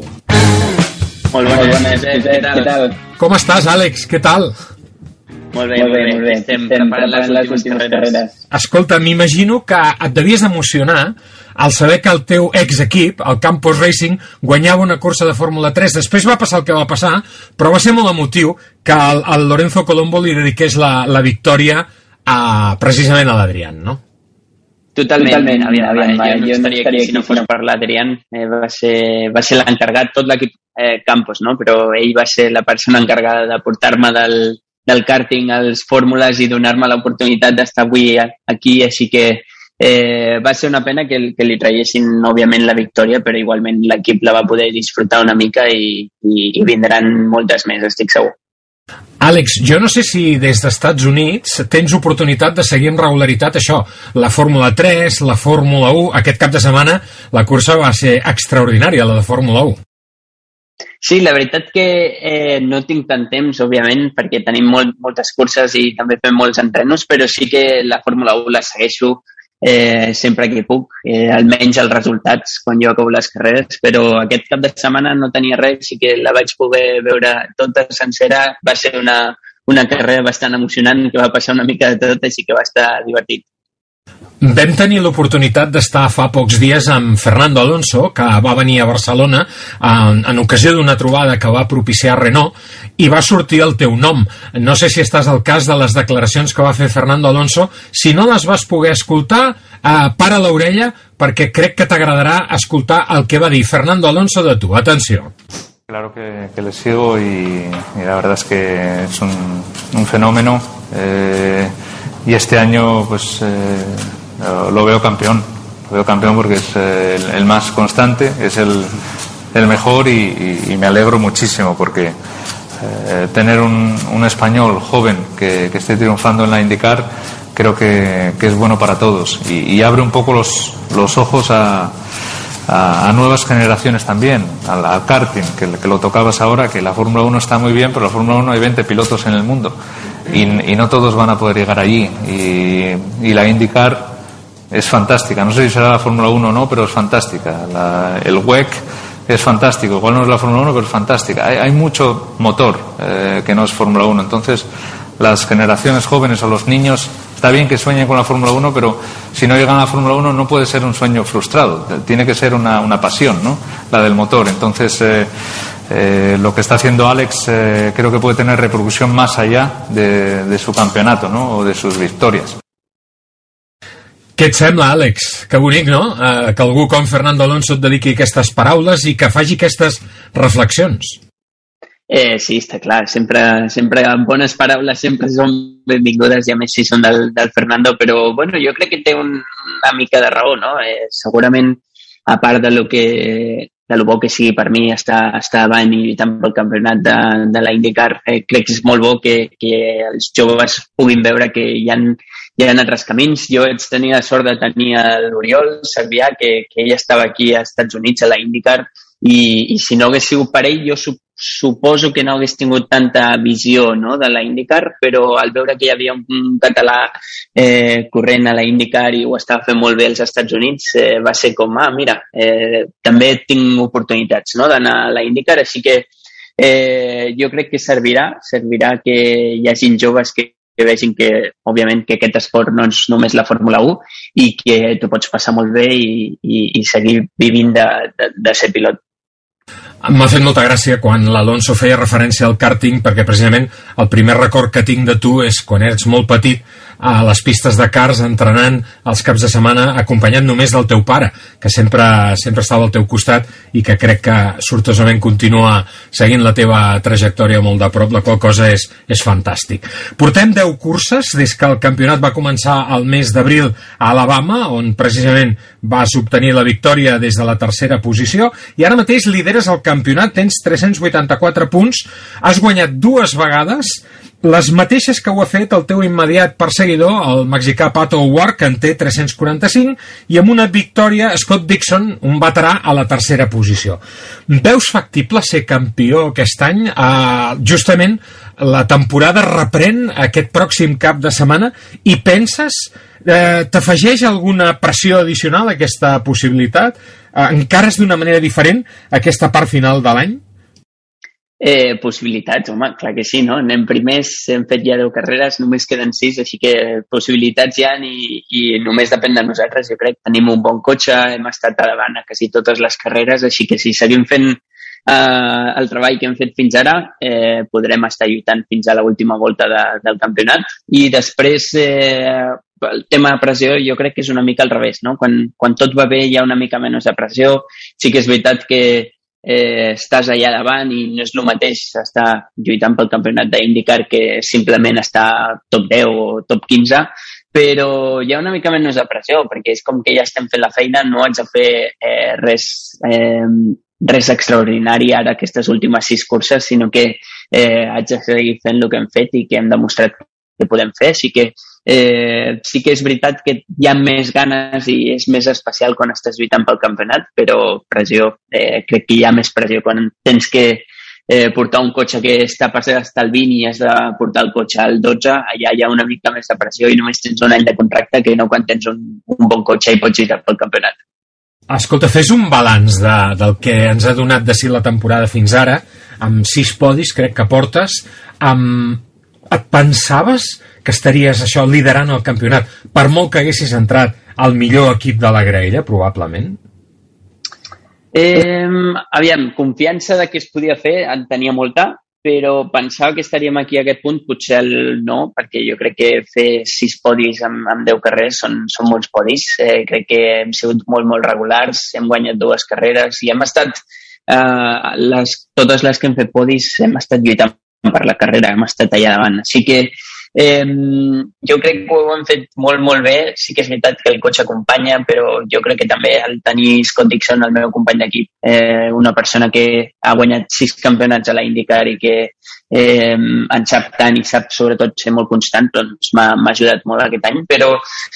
Molt bones, què tal? Com estàs, Àlex? Què tal? Molt bé. Estem preparant les últimes carreres. Escolta, m'imagino que et devies emocionar al saber que el teu ex-equip, el Campos Racing, guanyava una cursa de Fórmula 3. Després va passar el que va passar, però va ser molt emotiu que el Lorenzo Colombo li dediqués la victòria precisament a l'Adrián, no? Totalment. Jo no estaria aquí si no fos per l'Adrián. Va ser l'encarregat, tot l'equip Campos, no? Però ell va ser la persona encarregada de portar-me del karting als fórmules i donar-me l'oportunitat d'estar avui aquí, així que va ser una pena que li traiessin, òbviament, la victòria, però igualment l'equip la va poder disfrutar una mica i vindran moltes més, estic segur. Àlex, jo no sé si des dels Estats Units tens oportunitat de seguir amb regularitat això, la Fórmula 3, la Fórmula 1. Aquest cap de setmana la cursa va ser extraordinària, la de Fórmula 1. Sí, la veritat que no tinc tant temps, òbviament, perquè tenim moltes curses i també fem molts entrenos, però sí que la Fórmula 1 la segueixo sempre que puc, almenys els resultats quan jo acabo les carreres, però aquest cap de setmana no tenia res, sí que la vaig poder veure tota sencera. Va ser una carrera bastant emocionant, que va passar una mica de tot, així que va estar divertit. Vam tenir l'oportunitat d'estar fa pocs dies amb Fernando Alonso, que va venir a Barcelona en ocasió d'una trobada que va propiciar Renault, i va sortir el teu nom. No sé si estàs al cas de les declaracions que va fer Fernando Alonso. Si no les vas poder escoltar, para l'orella, perquè crec que t'agradarà escoltar el que va dir Fernando Alonso de tu. Atenció. Claro que le sigo y la verdad es que es un fenómeno y este año pues lo veo campeón porque es el más constante, es el mejor y me alegro muchísimo porque tener un español joven que esté triunfando en la IndyCar creo que es bueno para todos y abre un poco los ojos a nuevas generaciones también, al karting, que lo tocabas ahora, que la Fórmula 1 está muy bien, pero la Fórmula 1 hay 20 pilotos en el mundo y no todos van a poder llegar allí y la IndyCar es fantástica. No sé si será la Fórmula 1 o no, pero es fantástica. El WEC es fantástico, igual no es la Fórmula 1, pero es fantástica. Hay mucho motor que no es Fórmula 1, entonces las generaciones jóvenes o los niños, está bien que sueñen con la Fórmula 1, pero si no llegan a la Fórmula 1 no puede ser un sueño frustrado, tiene que ser una pasión, ¿no? La del motor. Entonces lo que está haciendo Àlex creo que puede tener repercusión más allá de su campeonato, ¿no? O de sus victorias. Què et sembla, Àlex? Que bonic, no? Que algú com Fernando Alonso et dediqui aquestes paraules i que faci aquestes reflexions. Sí, està clar. Sempre bones paraules sempre són benvingudes, i a més si són del Fernando, però bueno, jo crec que té una mica de raó, no? Segurament, a part de lo bo que sigui per mi estar davant i lluitant pel campionat de la IndyCar, crec que és molt bo que els joves puguin veure que hi ha altres camins. Jo vaig tenir la sort de tenir l'Oriol Servià, que ell estava aquí als Estats Units a la IndyCar, i si no hagués sigut per ell, jo suposo que no hagués tingut tanta visió, no, de la IndyCar, però al veure que hi havia un català corrent a la IndyCar i ho estava fent molt bé als Estats Units, va ser com, mira, també tinc oportunitats, no, d'anar a la IndyCar, així que jo crec que servirà que hi hagin joves que vegin que, òbviament, que aquest esport no és només la Fórmula 1 i que t'ho pots passar molt bé i seguir vivint de ser pilot. M'ha fet molta gràcia quan l'Alonso feia referència al kàrting, perquè precisament el primer record que tinc de tu és quan eres molt petit, a les pistes de karts entrenant els caps de setmana acompanyat només del teu pare, que sempre estava al teu costat i que crec que sortosament continua seguint la teva trajectòria molt de prop, la qual cosa és fantàstic. Portem 10 curses des que el campionat va començar al mes d'abril a Alabama, on precisament vas obtenir la victòria des de la tercera posició, i ara mateix lideres el campionat, tens 384 punts, has guanyat 2 vegades, les mateixes que ho ha fet el teu immediat perseguidor, el mexicà Pato O'Ward, que en té 345, i amb una victòria Scott Dixon, un veterà, a la tercera posició. Veus factible ser campió aquest any? Justament la temporada reprèn aquest pròxim cap de setmana i penses, t'afegeix alguna pressió addicional a aquesta possibilitat? Encares d'una manera diferent aquesta part final de l'any? Possibilitats, home, clar que sí, no? Anem primers, hem fet ja 10 carreres, només queden 6, així que possibilitats hi ha i només depèn de nosaltres, jo crec. Tenim un bon cotxe, hem estat a davant a quasi totes les carreres, així que si seguim fent el treball que hem fet fins ara, podrem estar lluitant fins a l'última volta del campionat. I després, el tema de pressió jo crec que és una mica al revés, no? Quan tot va bé hi ha una mica menys de pressió. Sí que és veritat que estàs allà davant i no és el mateix estar lluitant pel campionat d'IndyCar que simplement estar top 10 o top 15, però hi ha una mica menys de pressió perquè és com que ja estem fent la feina, no haig de fer res extraordinari ara aquestes últimes 6 curses, sinó que haig de seguir fent el que hem fet i que hem demostrat que podem fer, així que sí que és veritat que hi ha més ganes i és més especial quan estàs lluitant pel campionat, però pressió, crec que hi ha més pressió quan tens que portar un cotxe que està passat hasta el 20 i has de portar el cotxe al 12, allà hi ha una mica més de pressió i només tens un any de contracte que no quan tens un bon cotxe i pots lluitar pel campionat. Escolta, fes un balanç del que ens ha donat de si la temporada fins ara, amb 6 podis crec que portes, et pensaves que estaries això liderant el campionat, per molt que haguessis entrat al millor equip de la graella, probablement? Aviam, confiança de que es podia fer en tenia molta, però pensava que estaríem aquí a aquest punt, potser no, perquè jo crec que fer 6 podis amb 10 carreres són molts podis. Crec que hem sigut molt regulars, hem guanyat 2 carreres i hem estat, totes les que hem fet podis, hem estat lluitant per la carrera, hem estat allà davant. Així que jo crec que ho hem fet molt bé. Sí que és veritat que el cotxe acompanya, però jo crec que també el tenir Scott Dixon, el meu company d'equip, una persona que ha guanyat 6 campionats a la IndyCar i que en sap tant i sap sobretot ser molt constant, doncs m'ha ajudat molt aquest any, però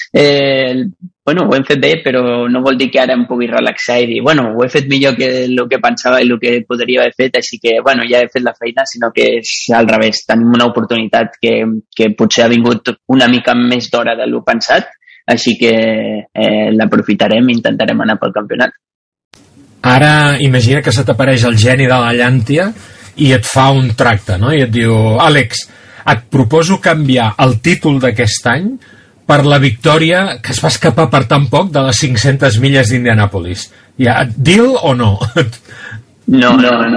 ho hem fet bé, però no vol dir que ara em pugui relaxar i dir, ho he fet millor que el que pensava i el que podria haver fet, així que, ja he fet la feina, sinó que és al revés. Tenim una oportunitat que potser ha vingut una mica més d'hora del que pensat, així que l'aprofitarem i intentarem anar pel campionat. Ara, imagina que se t'apareix el geni de la llàntia i et fa un tracte, no? I et diu, Àlex, et proposo canviar el títol d'aquest any per la victòria que es va escapar per tan poc de les 500 milles d'Indianàpolis. Deal o no? No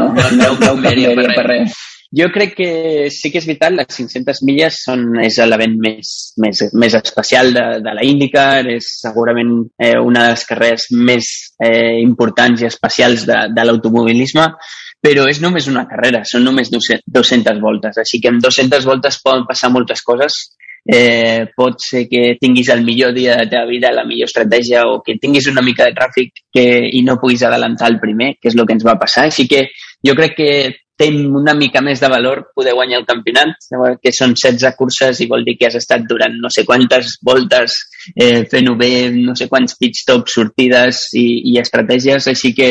per res. Jo crec que sí que és vital, les 500 milles és l'event més especial de la IndyCar, és segurament una de les carreres més importants i especials de l'automobilisme, però és només una carrera, són només 200 voltes, així que en 200 voltes poden passar moltes coses. Pot ser que tinguis el millor dia de la teva vida, la millor estratègia, o que tinguis una mica de tràfic i no puguis adelantar el primer, que és el que ens va passar. Així que jo crec que té una mica més de valor poder guanyar el campionat, que són 16 curses i vol dir que has estat durant no sé quantes voltes fent-ho bé, no sé quants pit stops, sortides i estratègies, així que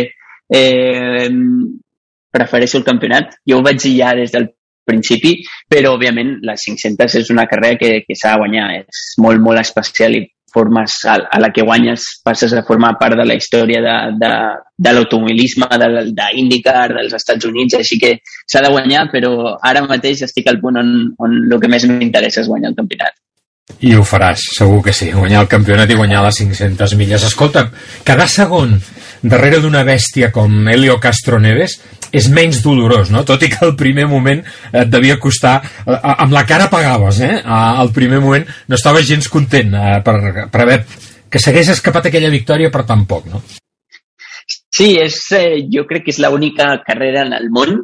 prefereixo el campionat. Jo ho vaig dir ja des del principi, però òbviament les 500 és una carrera que s'ha de guanyar, és molt especial i formes a la que guanyes passes a formar part de la història de l'automobilisme, d'IndyCar, dels Estats Units, així que s'ha de guanyar, però ara mateix estic al punt on el que més m'interessa és guanyar el campionat. I ho faràs, segur que sí, guanyar el campionat i guanyar les 500 milles. Escolta, cada segon darrere d'una bèstia com Helio Castroneves és menys dolorós, no? Tot i que al primer moment et devia costar, amb la cara pagaves, al primer moment no estaves gens content per haver que s'hagués escapat aquella victòria per tan poc, no? Sí, jo crec que és l'única carrera en el món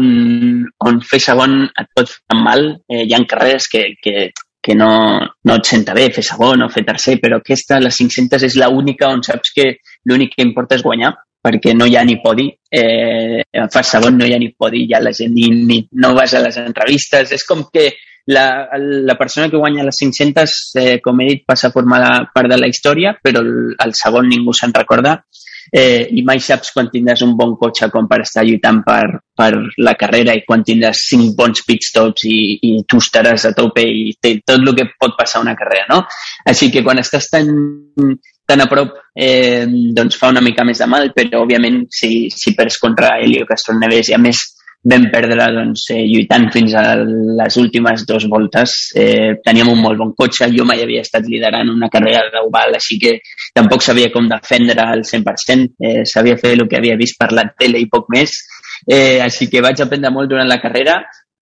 on fer segon et pot fer mal. Hi ha carreres que no et senta bé fer segon o fer tercer, però aquesta, les 500, és l'única on saps que l'únic que importa és guanyar, perquè no hi ha ni podi. Fas segon, no hi ha ni podi, ja la gent no vas a les entrevistes. És com que la persona que guanya les 500, com he dit, passa a formar part de la història, però el segon ningú se'n recorda. I mai saps quan tindràs un bon cotxe com per estar lluitant per la carrera i quan tindràs 5 bons pitstops i tu estaràs a tope i tot el que pot passar a una carrera, no? Així que quan estàs tan a prop doncs fa una mica més de mal, però òbviament si perds contra Helio Castroneves i a més vam perdre lluitant fins a les últimes 2 voltes. Teníem un molt bon cotxe, jo mai havia estat liderant una carrera d'oval, així que tampoc sabia com defendre al 100%, sabia fer el que havia vist per la tele i poc més, així que vaig aprendre molt durant la carrera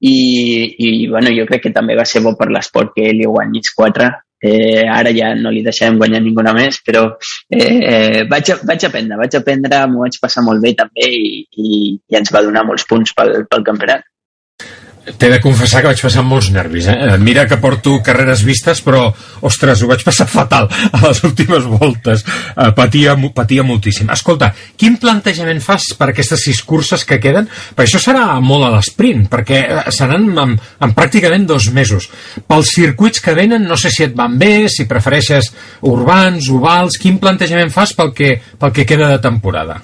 i bueno, jo crec que també va ser bo per l'esport que li guanyis 4. Ara ja no li deixarem guanyar ninguna més, però vaig aprendre, m'ho vaig passar molt bé també i ens va donar molts punts pel campionat. T'he de confessar que vaig passar molts nervis, Mira que porto carreres vistes, però, ostres, ho vaig passar fatal a les últimes voltes. Patia moltíssim. Escolta, quin plantejament fas per aquestes 6 curses que queden? Perquè això serà molt a l'esprint, perquè seran en pràcticament 2 mesos. Pels circuits que venen, no sé si et van bé, si prefereixes urbans, ovals, quin plantejament fas pel que queda de temporada?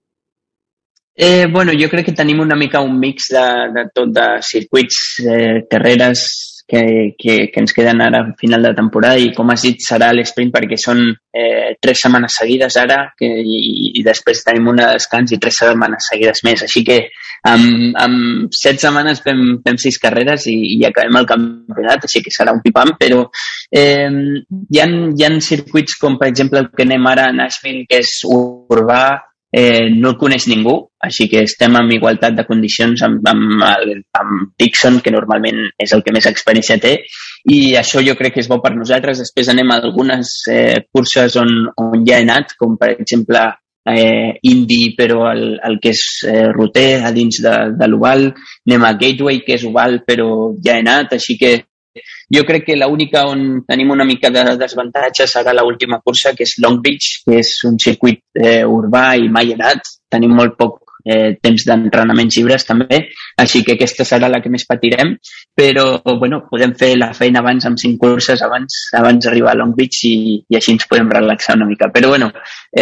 Bueno, jo crec que tenim una mica un mix de tot, de circuits, carreres que ens queden ara al final de temporada i com has dit serà l'esprint perquè són 3 setmanes seguides ara i després tenim una de descans i 3 setmanes seguides més, així que amb 7 setmanes fem 6 carreres i acabem el campionat, així que serà un pipam, però hi ha circuits com per exemple el que anem ara a Nashville, que és urbà, no el coneix ningú, així que estem en igualtat de condicions amb Dixon, que normalment és el que més experiència té, i això jo crec que és bo per nosaltres. Després anem a algunes curses on ja he anat, com per exemple Indy, però el que és roter a dins de l'oval, anem a Gateway, que és oval, però ja he anat, així que jo crec que l'única on tenim una mica de desavantatge serà l'última cursa, que és Long Beach, que és un circuit urbà i mai he anat. Tenim molt poc temps d'entrenaments lliures també, així que aquesta serà la que més patirem, però bueno, podem fer la feina abans amb 5 curses abans d'arribar a Long Beach i així ens podem relaxar una mica. Però bueno,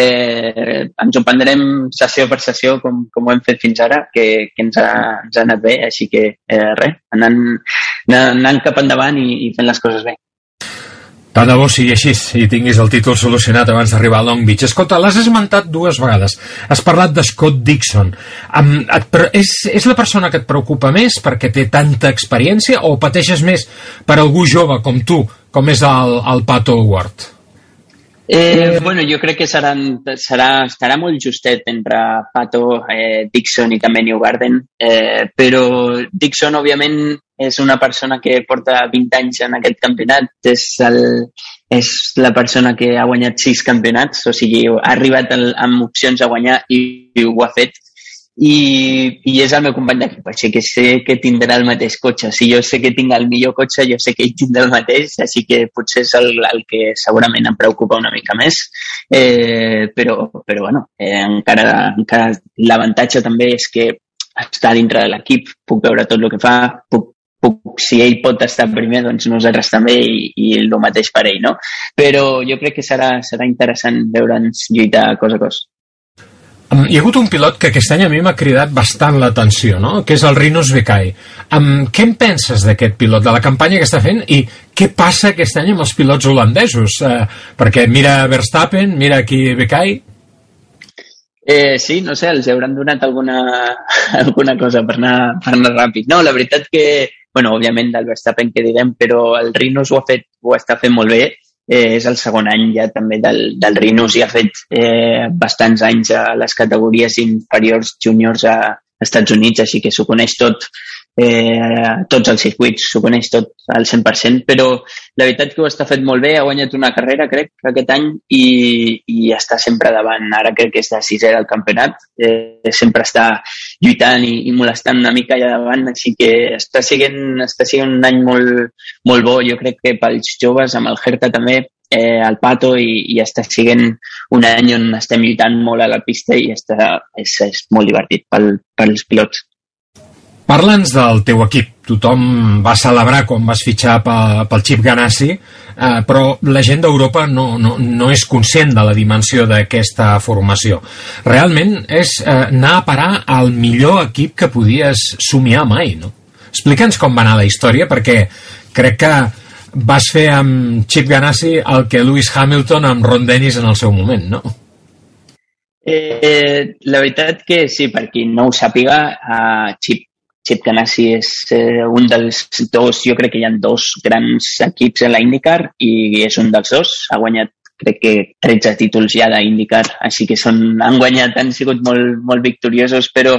ens ho prendrem sessió per sessió com ho hem fet fins ara, que ens ha anat bé, així que res, anant cap endavant i fent les coses bé. Tant de bo sigui així i tinguis el títol solucionat abans d'arribar a Long Beach. Escolta, l'has esmentat 2 vegades. Has parlat de Scott Dixon. És la persona que et preocupa més perquè té tanta experiència o pateixes més per algú jove com tu, com és el Pato O'Ward? Bueno, jo crec que estarà molt justet entre Pato, Dixon i també Newgarden, però Dixon, òbviament, és una persona que porta 20 anys en aquest campionat, és la persona que ha guanyat 6 campionats, o sigui, ha arribat amb opcions a guanyar i ho ha fet, i és el meu company d'equip, així que sé que tindrà el mateix cotxe. Si jo sé que tinc el millor cotxe, jo sé que ell tindrà el mateix, així que potser és el que segurament em preocupa una mica més, però bueno, encara l'avantatge també és que està dintre de l'equip, puc veure tot el que fa, si ell pot estar primer, doncs nosaltres també i el mateix per ell, no? Però jo crec que serà interessant veure'ns lluitar cos a cos. Hi ha hagut un pilot que aquest any a mi m'ha cridat bastant l'atenció, no? Que és el Rinus VeeKay. Què en penses d'aquest pilot, de la campanya que està fent i què passa aquest any amb els pilots holandesos? Perquè mira Verstappen, mira aquí VeeKay. Sí, no sé, els hauran donat alguna cosa per anar ràpid. No, la veritat que, bueno, òbviament del Verstappen que direm, però el Rinus ho està fent molt bé. És el segon any ja també del Rinus i ha fet bastants anys a les categories inferiors juniors a Estats Units, així que s'ho coneix tot, tots els circuits, s'ho coneix tot al 100%, però la veritat que ho està fet molt bé, ha guanyat una carrera, crec, aquest any, i està sempre davant. Ara crec que és de 6è del campionat, sempre està lluitant i molestant una mica allà davant, així que està sent un any molt, molt bo, jo crec que pels joves, amb el Herta també, el Pato, i està sent un any on estem lluitant molt a la pista i és molt divertit pels pilots. Parla'ns del teu equip. Tothom va celebrar quan vas fitxar pel Chip Ganassi, però la gent d'Europa no és conscient de la dimensió d'aquesta formació. Realment és anar a parar al millor equip que podies somiar mai, no? Explica'ns com va anar la història, perquè crec que vas fer amb Chip Ganassi el que Lewis Hamilton amb Ron Dennis en el seu moment, no? La veritat que sí, per qui no ho sàpiga, Chip Ganassi és un dels dos, jo crec que hi ha dos grans equips a la IndyCar i és un dels dos. Ha guanyat, crec que 13 títols ja d'IndyCar, així que han guanyat, han sigut molt, molt victoriosos, però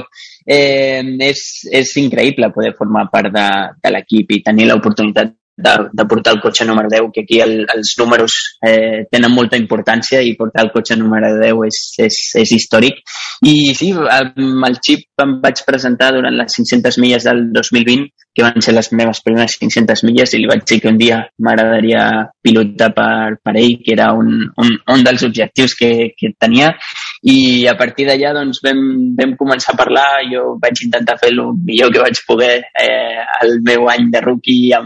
és increïble poder formar part de l'equip i tenir l'oportunitat de portar el cotxe número 10, que aquí els números tenen molta importància i portar el cotxe número 10 és històric. I sí, amb el Chip em vaig presentar durant les 500 milles del 2020, que van ser les meves primeres 500 milles, i li vaig dir que un dia m'agradaria pilotar per ell, que era un dels objectius que tenia, i a partir d'allà doncs, vam començar a parlar. Jo vaig intentar fer el millor que vaig poder el meu any de rookie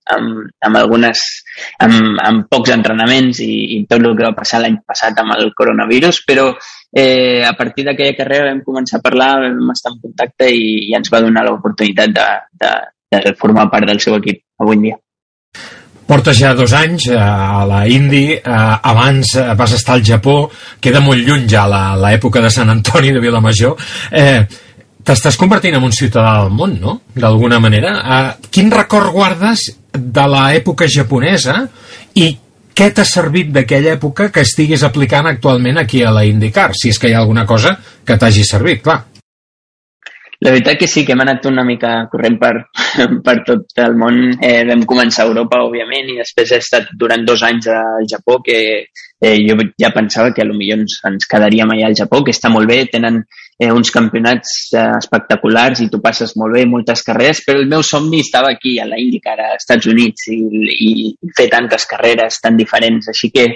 amb pocs entrenaments i tot el que va passar l'any passat amb el coronavirus, però a partir d'aquella carrera vam començar a parlar, vam estar en contacte i ens va donar l'oportunitat de formar part del seu equip avui en dia. Portes ja 2 anys a la Indy, abans vas estar al Japó, queda molt lluny ja l'època de Sant Antoni de Vilamajor. T'estàs convertint en un ciutadà del món, no? D'alguna manera. Quin record guardes de l'època japonesa i què t'ha servit d'aquella època que estiguis aplicant actualment aquí a la IndyCar? Si és que hi ha alguna cosa que t'hagi servit, clar. La veritat que sí, que hem anat una mica corrent per tot el món. Vam començar a Europa, òbviament, i després he estat durant 2 anys al Japó, que jo ja pensava que potser ens quedaríem allà al Japó, que està molt bé, tenen uns campionats espectaculars i tu passes molt bé, moltes carreres, però el meu somni estava aquí, a la IndyCar, als Estats Units, i fer tantes carreres tan diferents, així que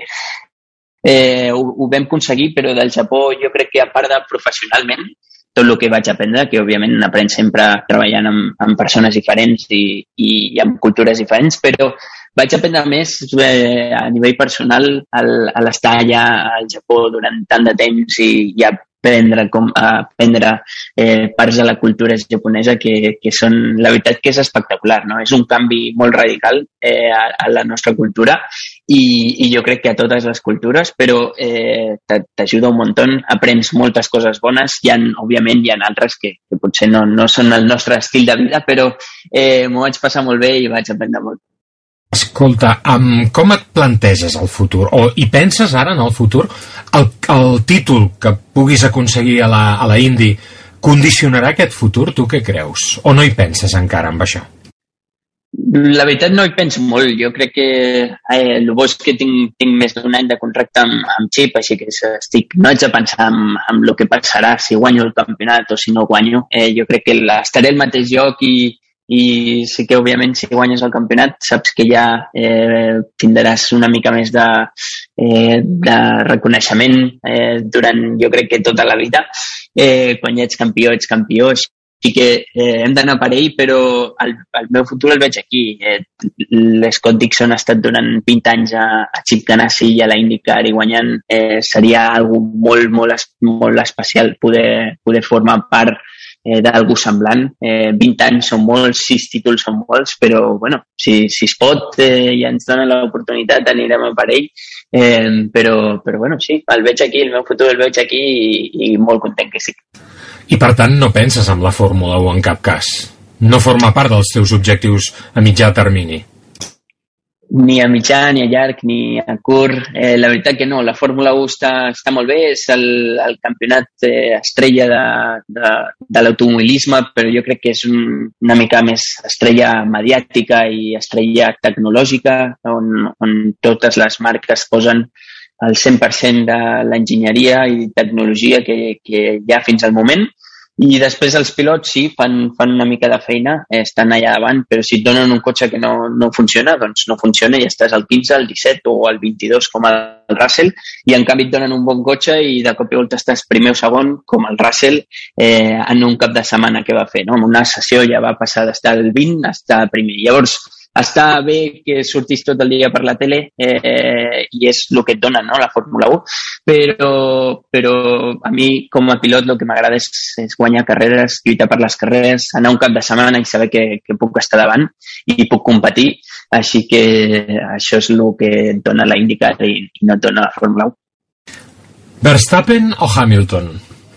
ho vam aconseguir, però del Japó jo crec que a part de professionalment, tot el que vaig aprendre, que òbviament aprèn sempre treballant amb persones diferents i amb cultures diferents, però vaig aprendre més a nivell personal a l'estar allà al Japó durant tant de temps i aprendre parts de la cultura japonesa que són, la veritat que és espectacular, no? És un canvi molt radical a la nostra cultura i jo crec que a totes les cultures, però t'ajuda un muntó, aprens moltes coses bones. Òbviament hi ha altres que potser no són el nostre estil de vida, però m'ho vaig passar molt bé i vaig aprendre molt. Escolta, com et planteges el futur? I penses ara en el futur el títol que puguis aconseguir a la Indy condicionarà aquest futur? Tu què creus? O no hi penses encara amb això? La veritat no hi penso molt. Jo crec que el bo és que tinc més d'1 any de contracte amb Chip, així que no haig de pensar en el que passarà, si guanyo el campionat o si no guanyo. Jo crec que estaré al mateix lloc i sí que, òbviament, si guanyes el campionat, saps que ja tindràs una mica més de reconeixement durant, jo crec que tota la vida. Quan ja ets campió, sí que hem d'anar per ell, però el meu futur el veig aquí. L'Scott Dixon ha estat durant 20 anys a Chip Ganassi i a la IndyCar i guanyant. Seria algo molt, molt, molt especial poder formar part d'algú semblant. 20 anys són molts, 6 títols són molts, però bueno, si es pot i ens donen l'oportunitat anirem a per ell, però bueno, sí, el veig aquí, el meu futur el veig aquí i molt content que sí. I per tant no penses en la Fórmula 1 en cap cas? No forma part dels teus objectius a mitjà termini? ni a mitjà, ni a llarg, ni a curt. La veritat que no, la Fórmula 1 està molt bé, és el campionat estrella de l'automobilisme, però jo crec que és una mica més estrella mediàtica i estrella tecnològica, on totes les marques posen el 100% de l'enginyeria i tecnologia que hi ha fins al moment. I després els pilots sí, fan una mica de feina, estan allà davant, però si et donen un cotxe que no funciona, doncs no funciona i estàs al 15, al 17 o al 22 com el Russell, i en canvi et donen un bon cotxe i de cop i volta estàs primer o segon com el Russell en un cap de setmana que va fer, no? En una sessió ja va passar d'estar al 20 a estar primer. Llavors, està bé que surtis tot el dia per la tele i és el que et dona, no?, la Fórmula 1, però a mi com a pilot el que m'agrada és guanyar carreres, lluitar per les carreres, anar un cap de setmana i saber que puc estar davant i puc competir, així que això és el que et dona la IndyCar i no et dona la Fórmula 1. Verstappen o Hamilton?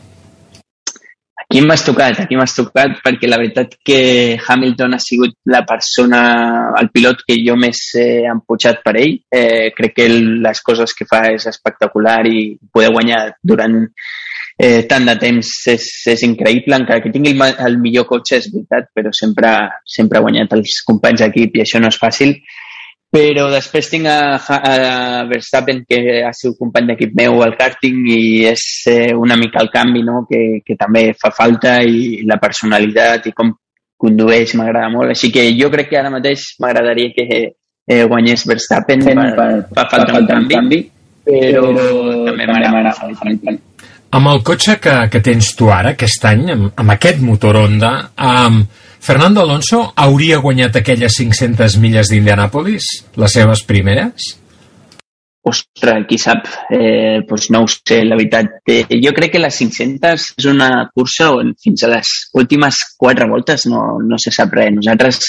Aquí m'has tocat perquè la veritat que Hamilton ha sigut la persona, el pilot que jo més he empujat per ell. Crec que les coses que fa és espectacular i poder guanyar durant tant de temps és increïble, encara que tingui el millor cotxe, és veritat, però sempre ha guanyat els companys d'equip i això no és fàcil. Però després tinc a Verstappen, que ha sigut company d'equip meu al karting i és una mica el canvi, no?, que també fa falta, i la personalitat i com condueix m'agrada molt. Així que jo crec que ara mateix m'agradaria que guanyés Verstappen, fa falta un canvi, però també m'agrada Hamilton. Amb el cotxe que tens tu ara, aquest any, amb aquest motor Honda, Fernando Alonso hauria guanyat aquelles 500 milles d'Indianàpolis, les seves primeres? Ostres, qui sap? Doncs no ho sé, la veritat. Jo crec que les 500 és una cursa on fins a les últimes 4 voltes no se sap res. Nosaltres,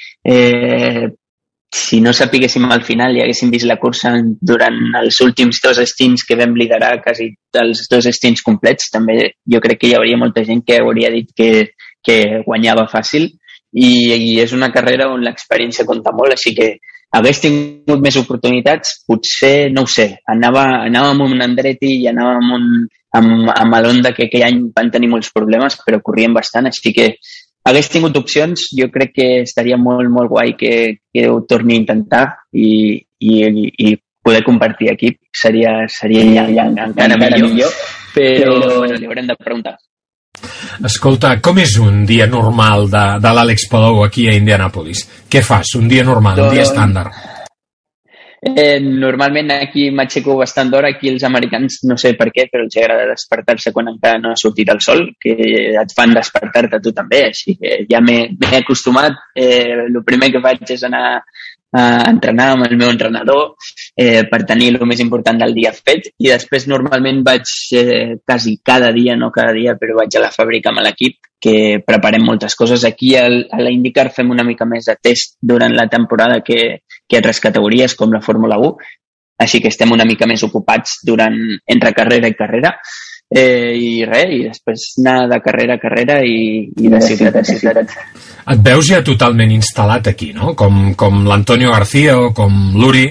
si no sapiguéssim al final i haguéssim vist la cursa durant els últims 2 stints que vam liderar quasi els 2 stints complets, també jo crec que hi hauria molta gent que hauria dit que guanyava fàcil, i és una carrera on l'experiència compta molt, així que hagués tingut més oportunitats, potser, no ho sé, anàvem amb un Andretti i anàvem amb l'Honda, que aquell any van tenir molts problemes, però corrien bastant, així que hagués tingut opcions, jo crec que estaria molt, molt guai que ho torni a intentar i poder compartir equip seria encara millor, però bueno, li haurem de preguntar. Escolta, com és un dia normal de l'Àlex Palou aquí a Indianàpolis? Què fas? Un dia normal, un dia estàndard? Normalment aquí m'aixeco bastant d'hora. Aquí els americans, no sé per què, però els agrada despertar-se quan encara no ha sortit el sol, que et fan despertar-te a tu també, així que ja m'he acostumat. El primer que faig és anar a entrenar amb el meu entrenador per tenir el més important del dia fet, i després normalment vaig quasi cada dia, no cada dia, però vaig a la fàbrica amb l'equip, que preparem moltes coses. Aquí a la IndyCar fem una mica més de test durant la temporada que altres categories com la Fórmula 1, així que estem una mica més ocupats entre carrera i carrera, i després anar de carrera a carrera i de ciutat a ciutat. Et veus ja totalment instal·lat aquí, no? Com l'Antonio García o com l'Uri,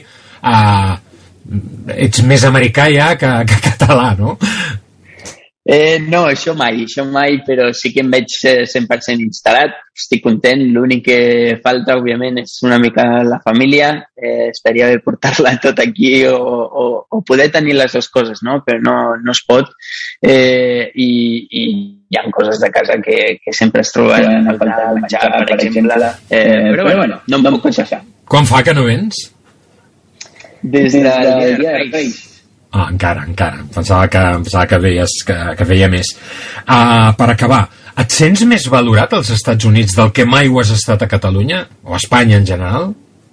ets més americà ja que català, no? No, això mai, però sí que em veig 100% instal·lat, estic content. L'únic que falta, òbviament, és una mica la família. Estaria bé portar-la tot aquí o poder tenir les dues coses, no? Però no es pot. I hi ha coses de casa que sempre es troben a faltar el menjar, per exemple. Però bueno, no em puc queixar. Quan fa que no vens? Des del dia de Reis. Encara. Pensava que feia més. Per acabar, et sents més valorat als Estats Units del que mai ho has estat a Catalunya? O a Espanya en general?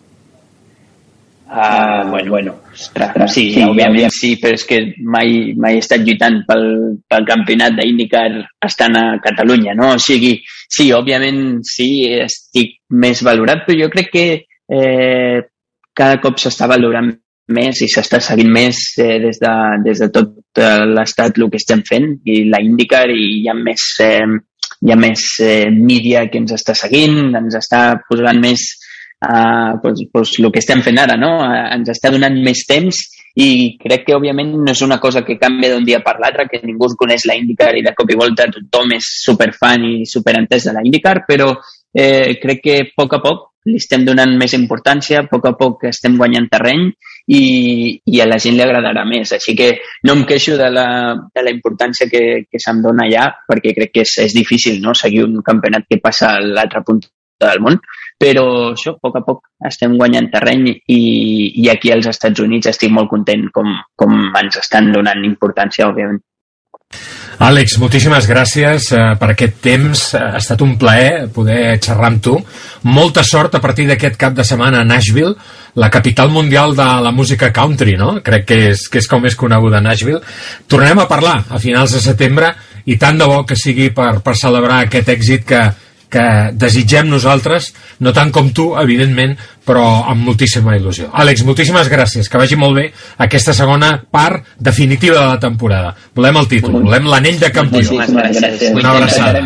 Bueno, ostres, sí, òbviament sí, però és que mai he estat lluitant pel campionat d'IndyCar estant a Catalunya, no? O sigui, sí, òbviament sí, estic més valorat, però jo crec que cada cop s'està valorant més i s'està seguint més des de tot l'estat el que estem fent, i la IndyCar, i hi ha més mídia que ens està seguint, ens està posant més pues, el que estem fent ara, no? Ens està donant més temps i crec que, òbviament, no és una cosa que canvia d'un dia per l'altre, que ningú coneix la IndyCar i de cop i volta tothom és superfan i superentès de la IndyCar, però crec que a poc li estem donant més importància, a poc estem guanyant terreny i a la gent li agradarà més. Així que no em queixo de la importància que se'm dona allà, perquè crec que és difícil, no?, seguir un campionat que passa a l'altra punta del món, però això, a poc estem guanyant terreny i aquí als Estats Units estic molt content com ens estan donant importància, òbviament. Àlex, moltíssimes gràcies per aquest temps. Ha estat un plaer poder xerrar amb tu. Molta sort a partir d'aquest cap de setmana a Nashville, la capital mundial de la música country, no? Crec que és com és coneguda Nashville. Tornem a parlar a finals de setembre i tant de bo que sigui per celebrar aquest èxit que desitgem nosaltres, no tant com tu, evidentment, però amb moltíssima il·lusió. Àlex, moltíssimes gràcies, que vagi molt bé aquesta segona part definitiva de la temporada. Volem el títol, volem l'anell de campió. Una abraçada.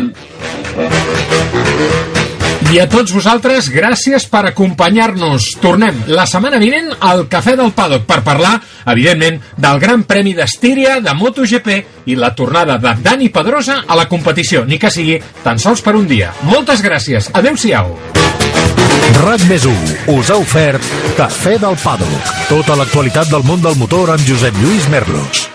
I a tots vosaltres, gràcies per acompanyar-nos. Tornem la setmana vinent al Cafè del Paddock per parlar, evidentment, del Gran Premi d'Estíria de MotoGP i la tornada de Dani Pedrosa a la competició, ni que sigui tan sols per un dia. Moltes gràcies. Adéu-siau. RAC+1 us ha ofert Cafè del Paddock. Tota l'actualitat del món del motor amb Josep Lluís Merlos.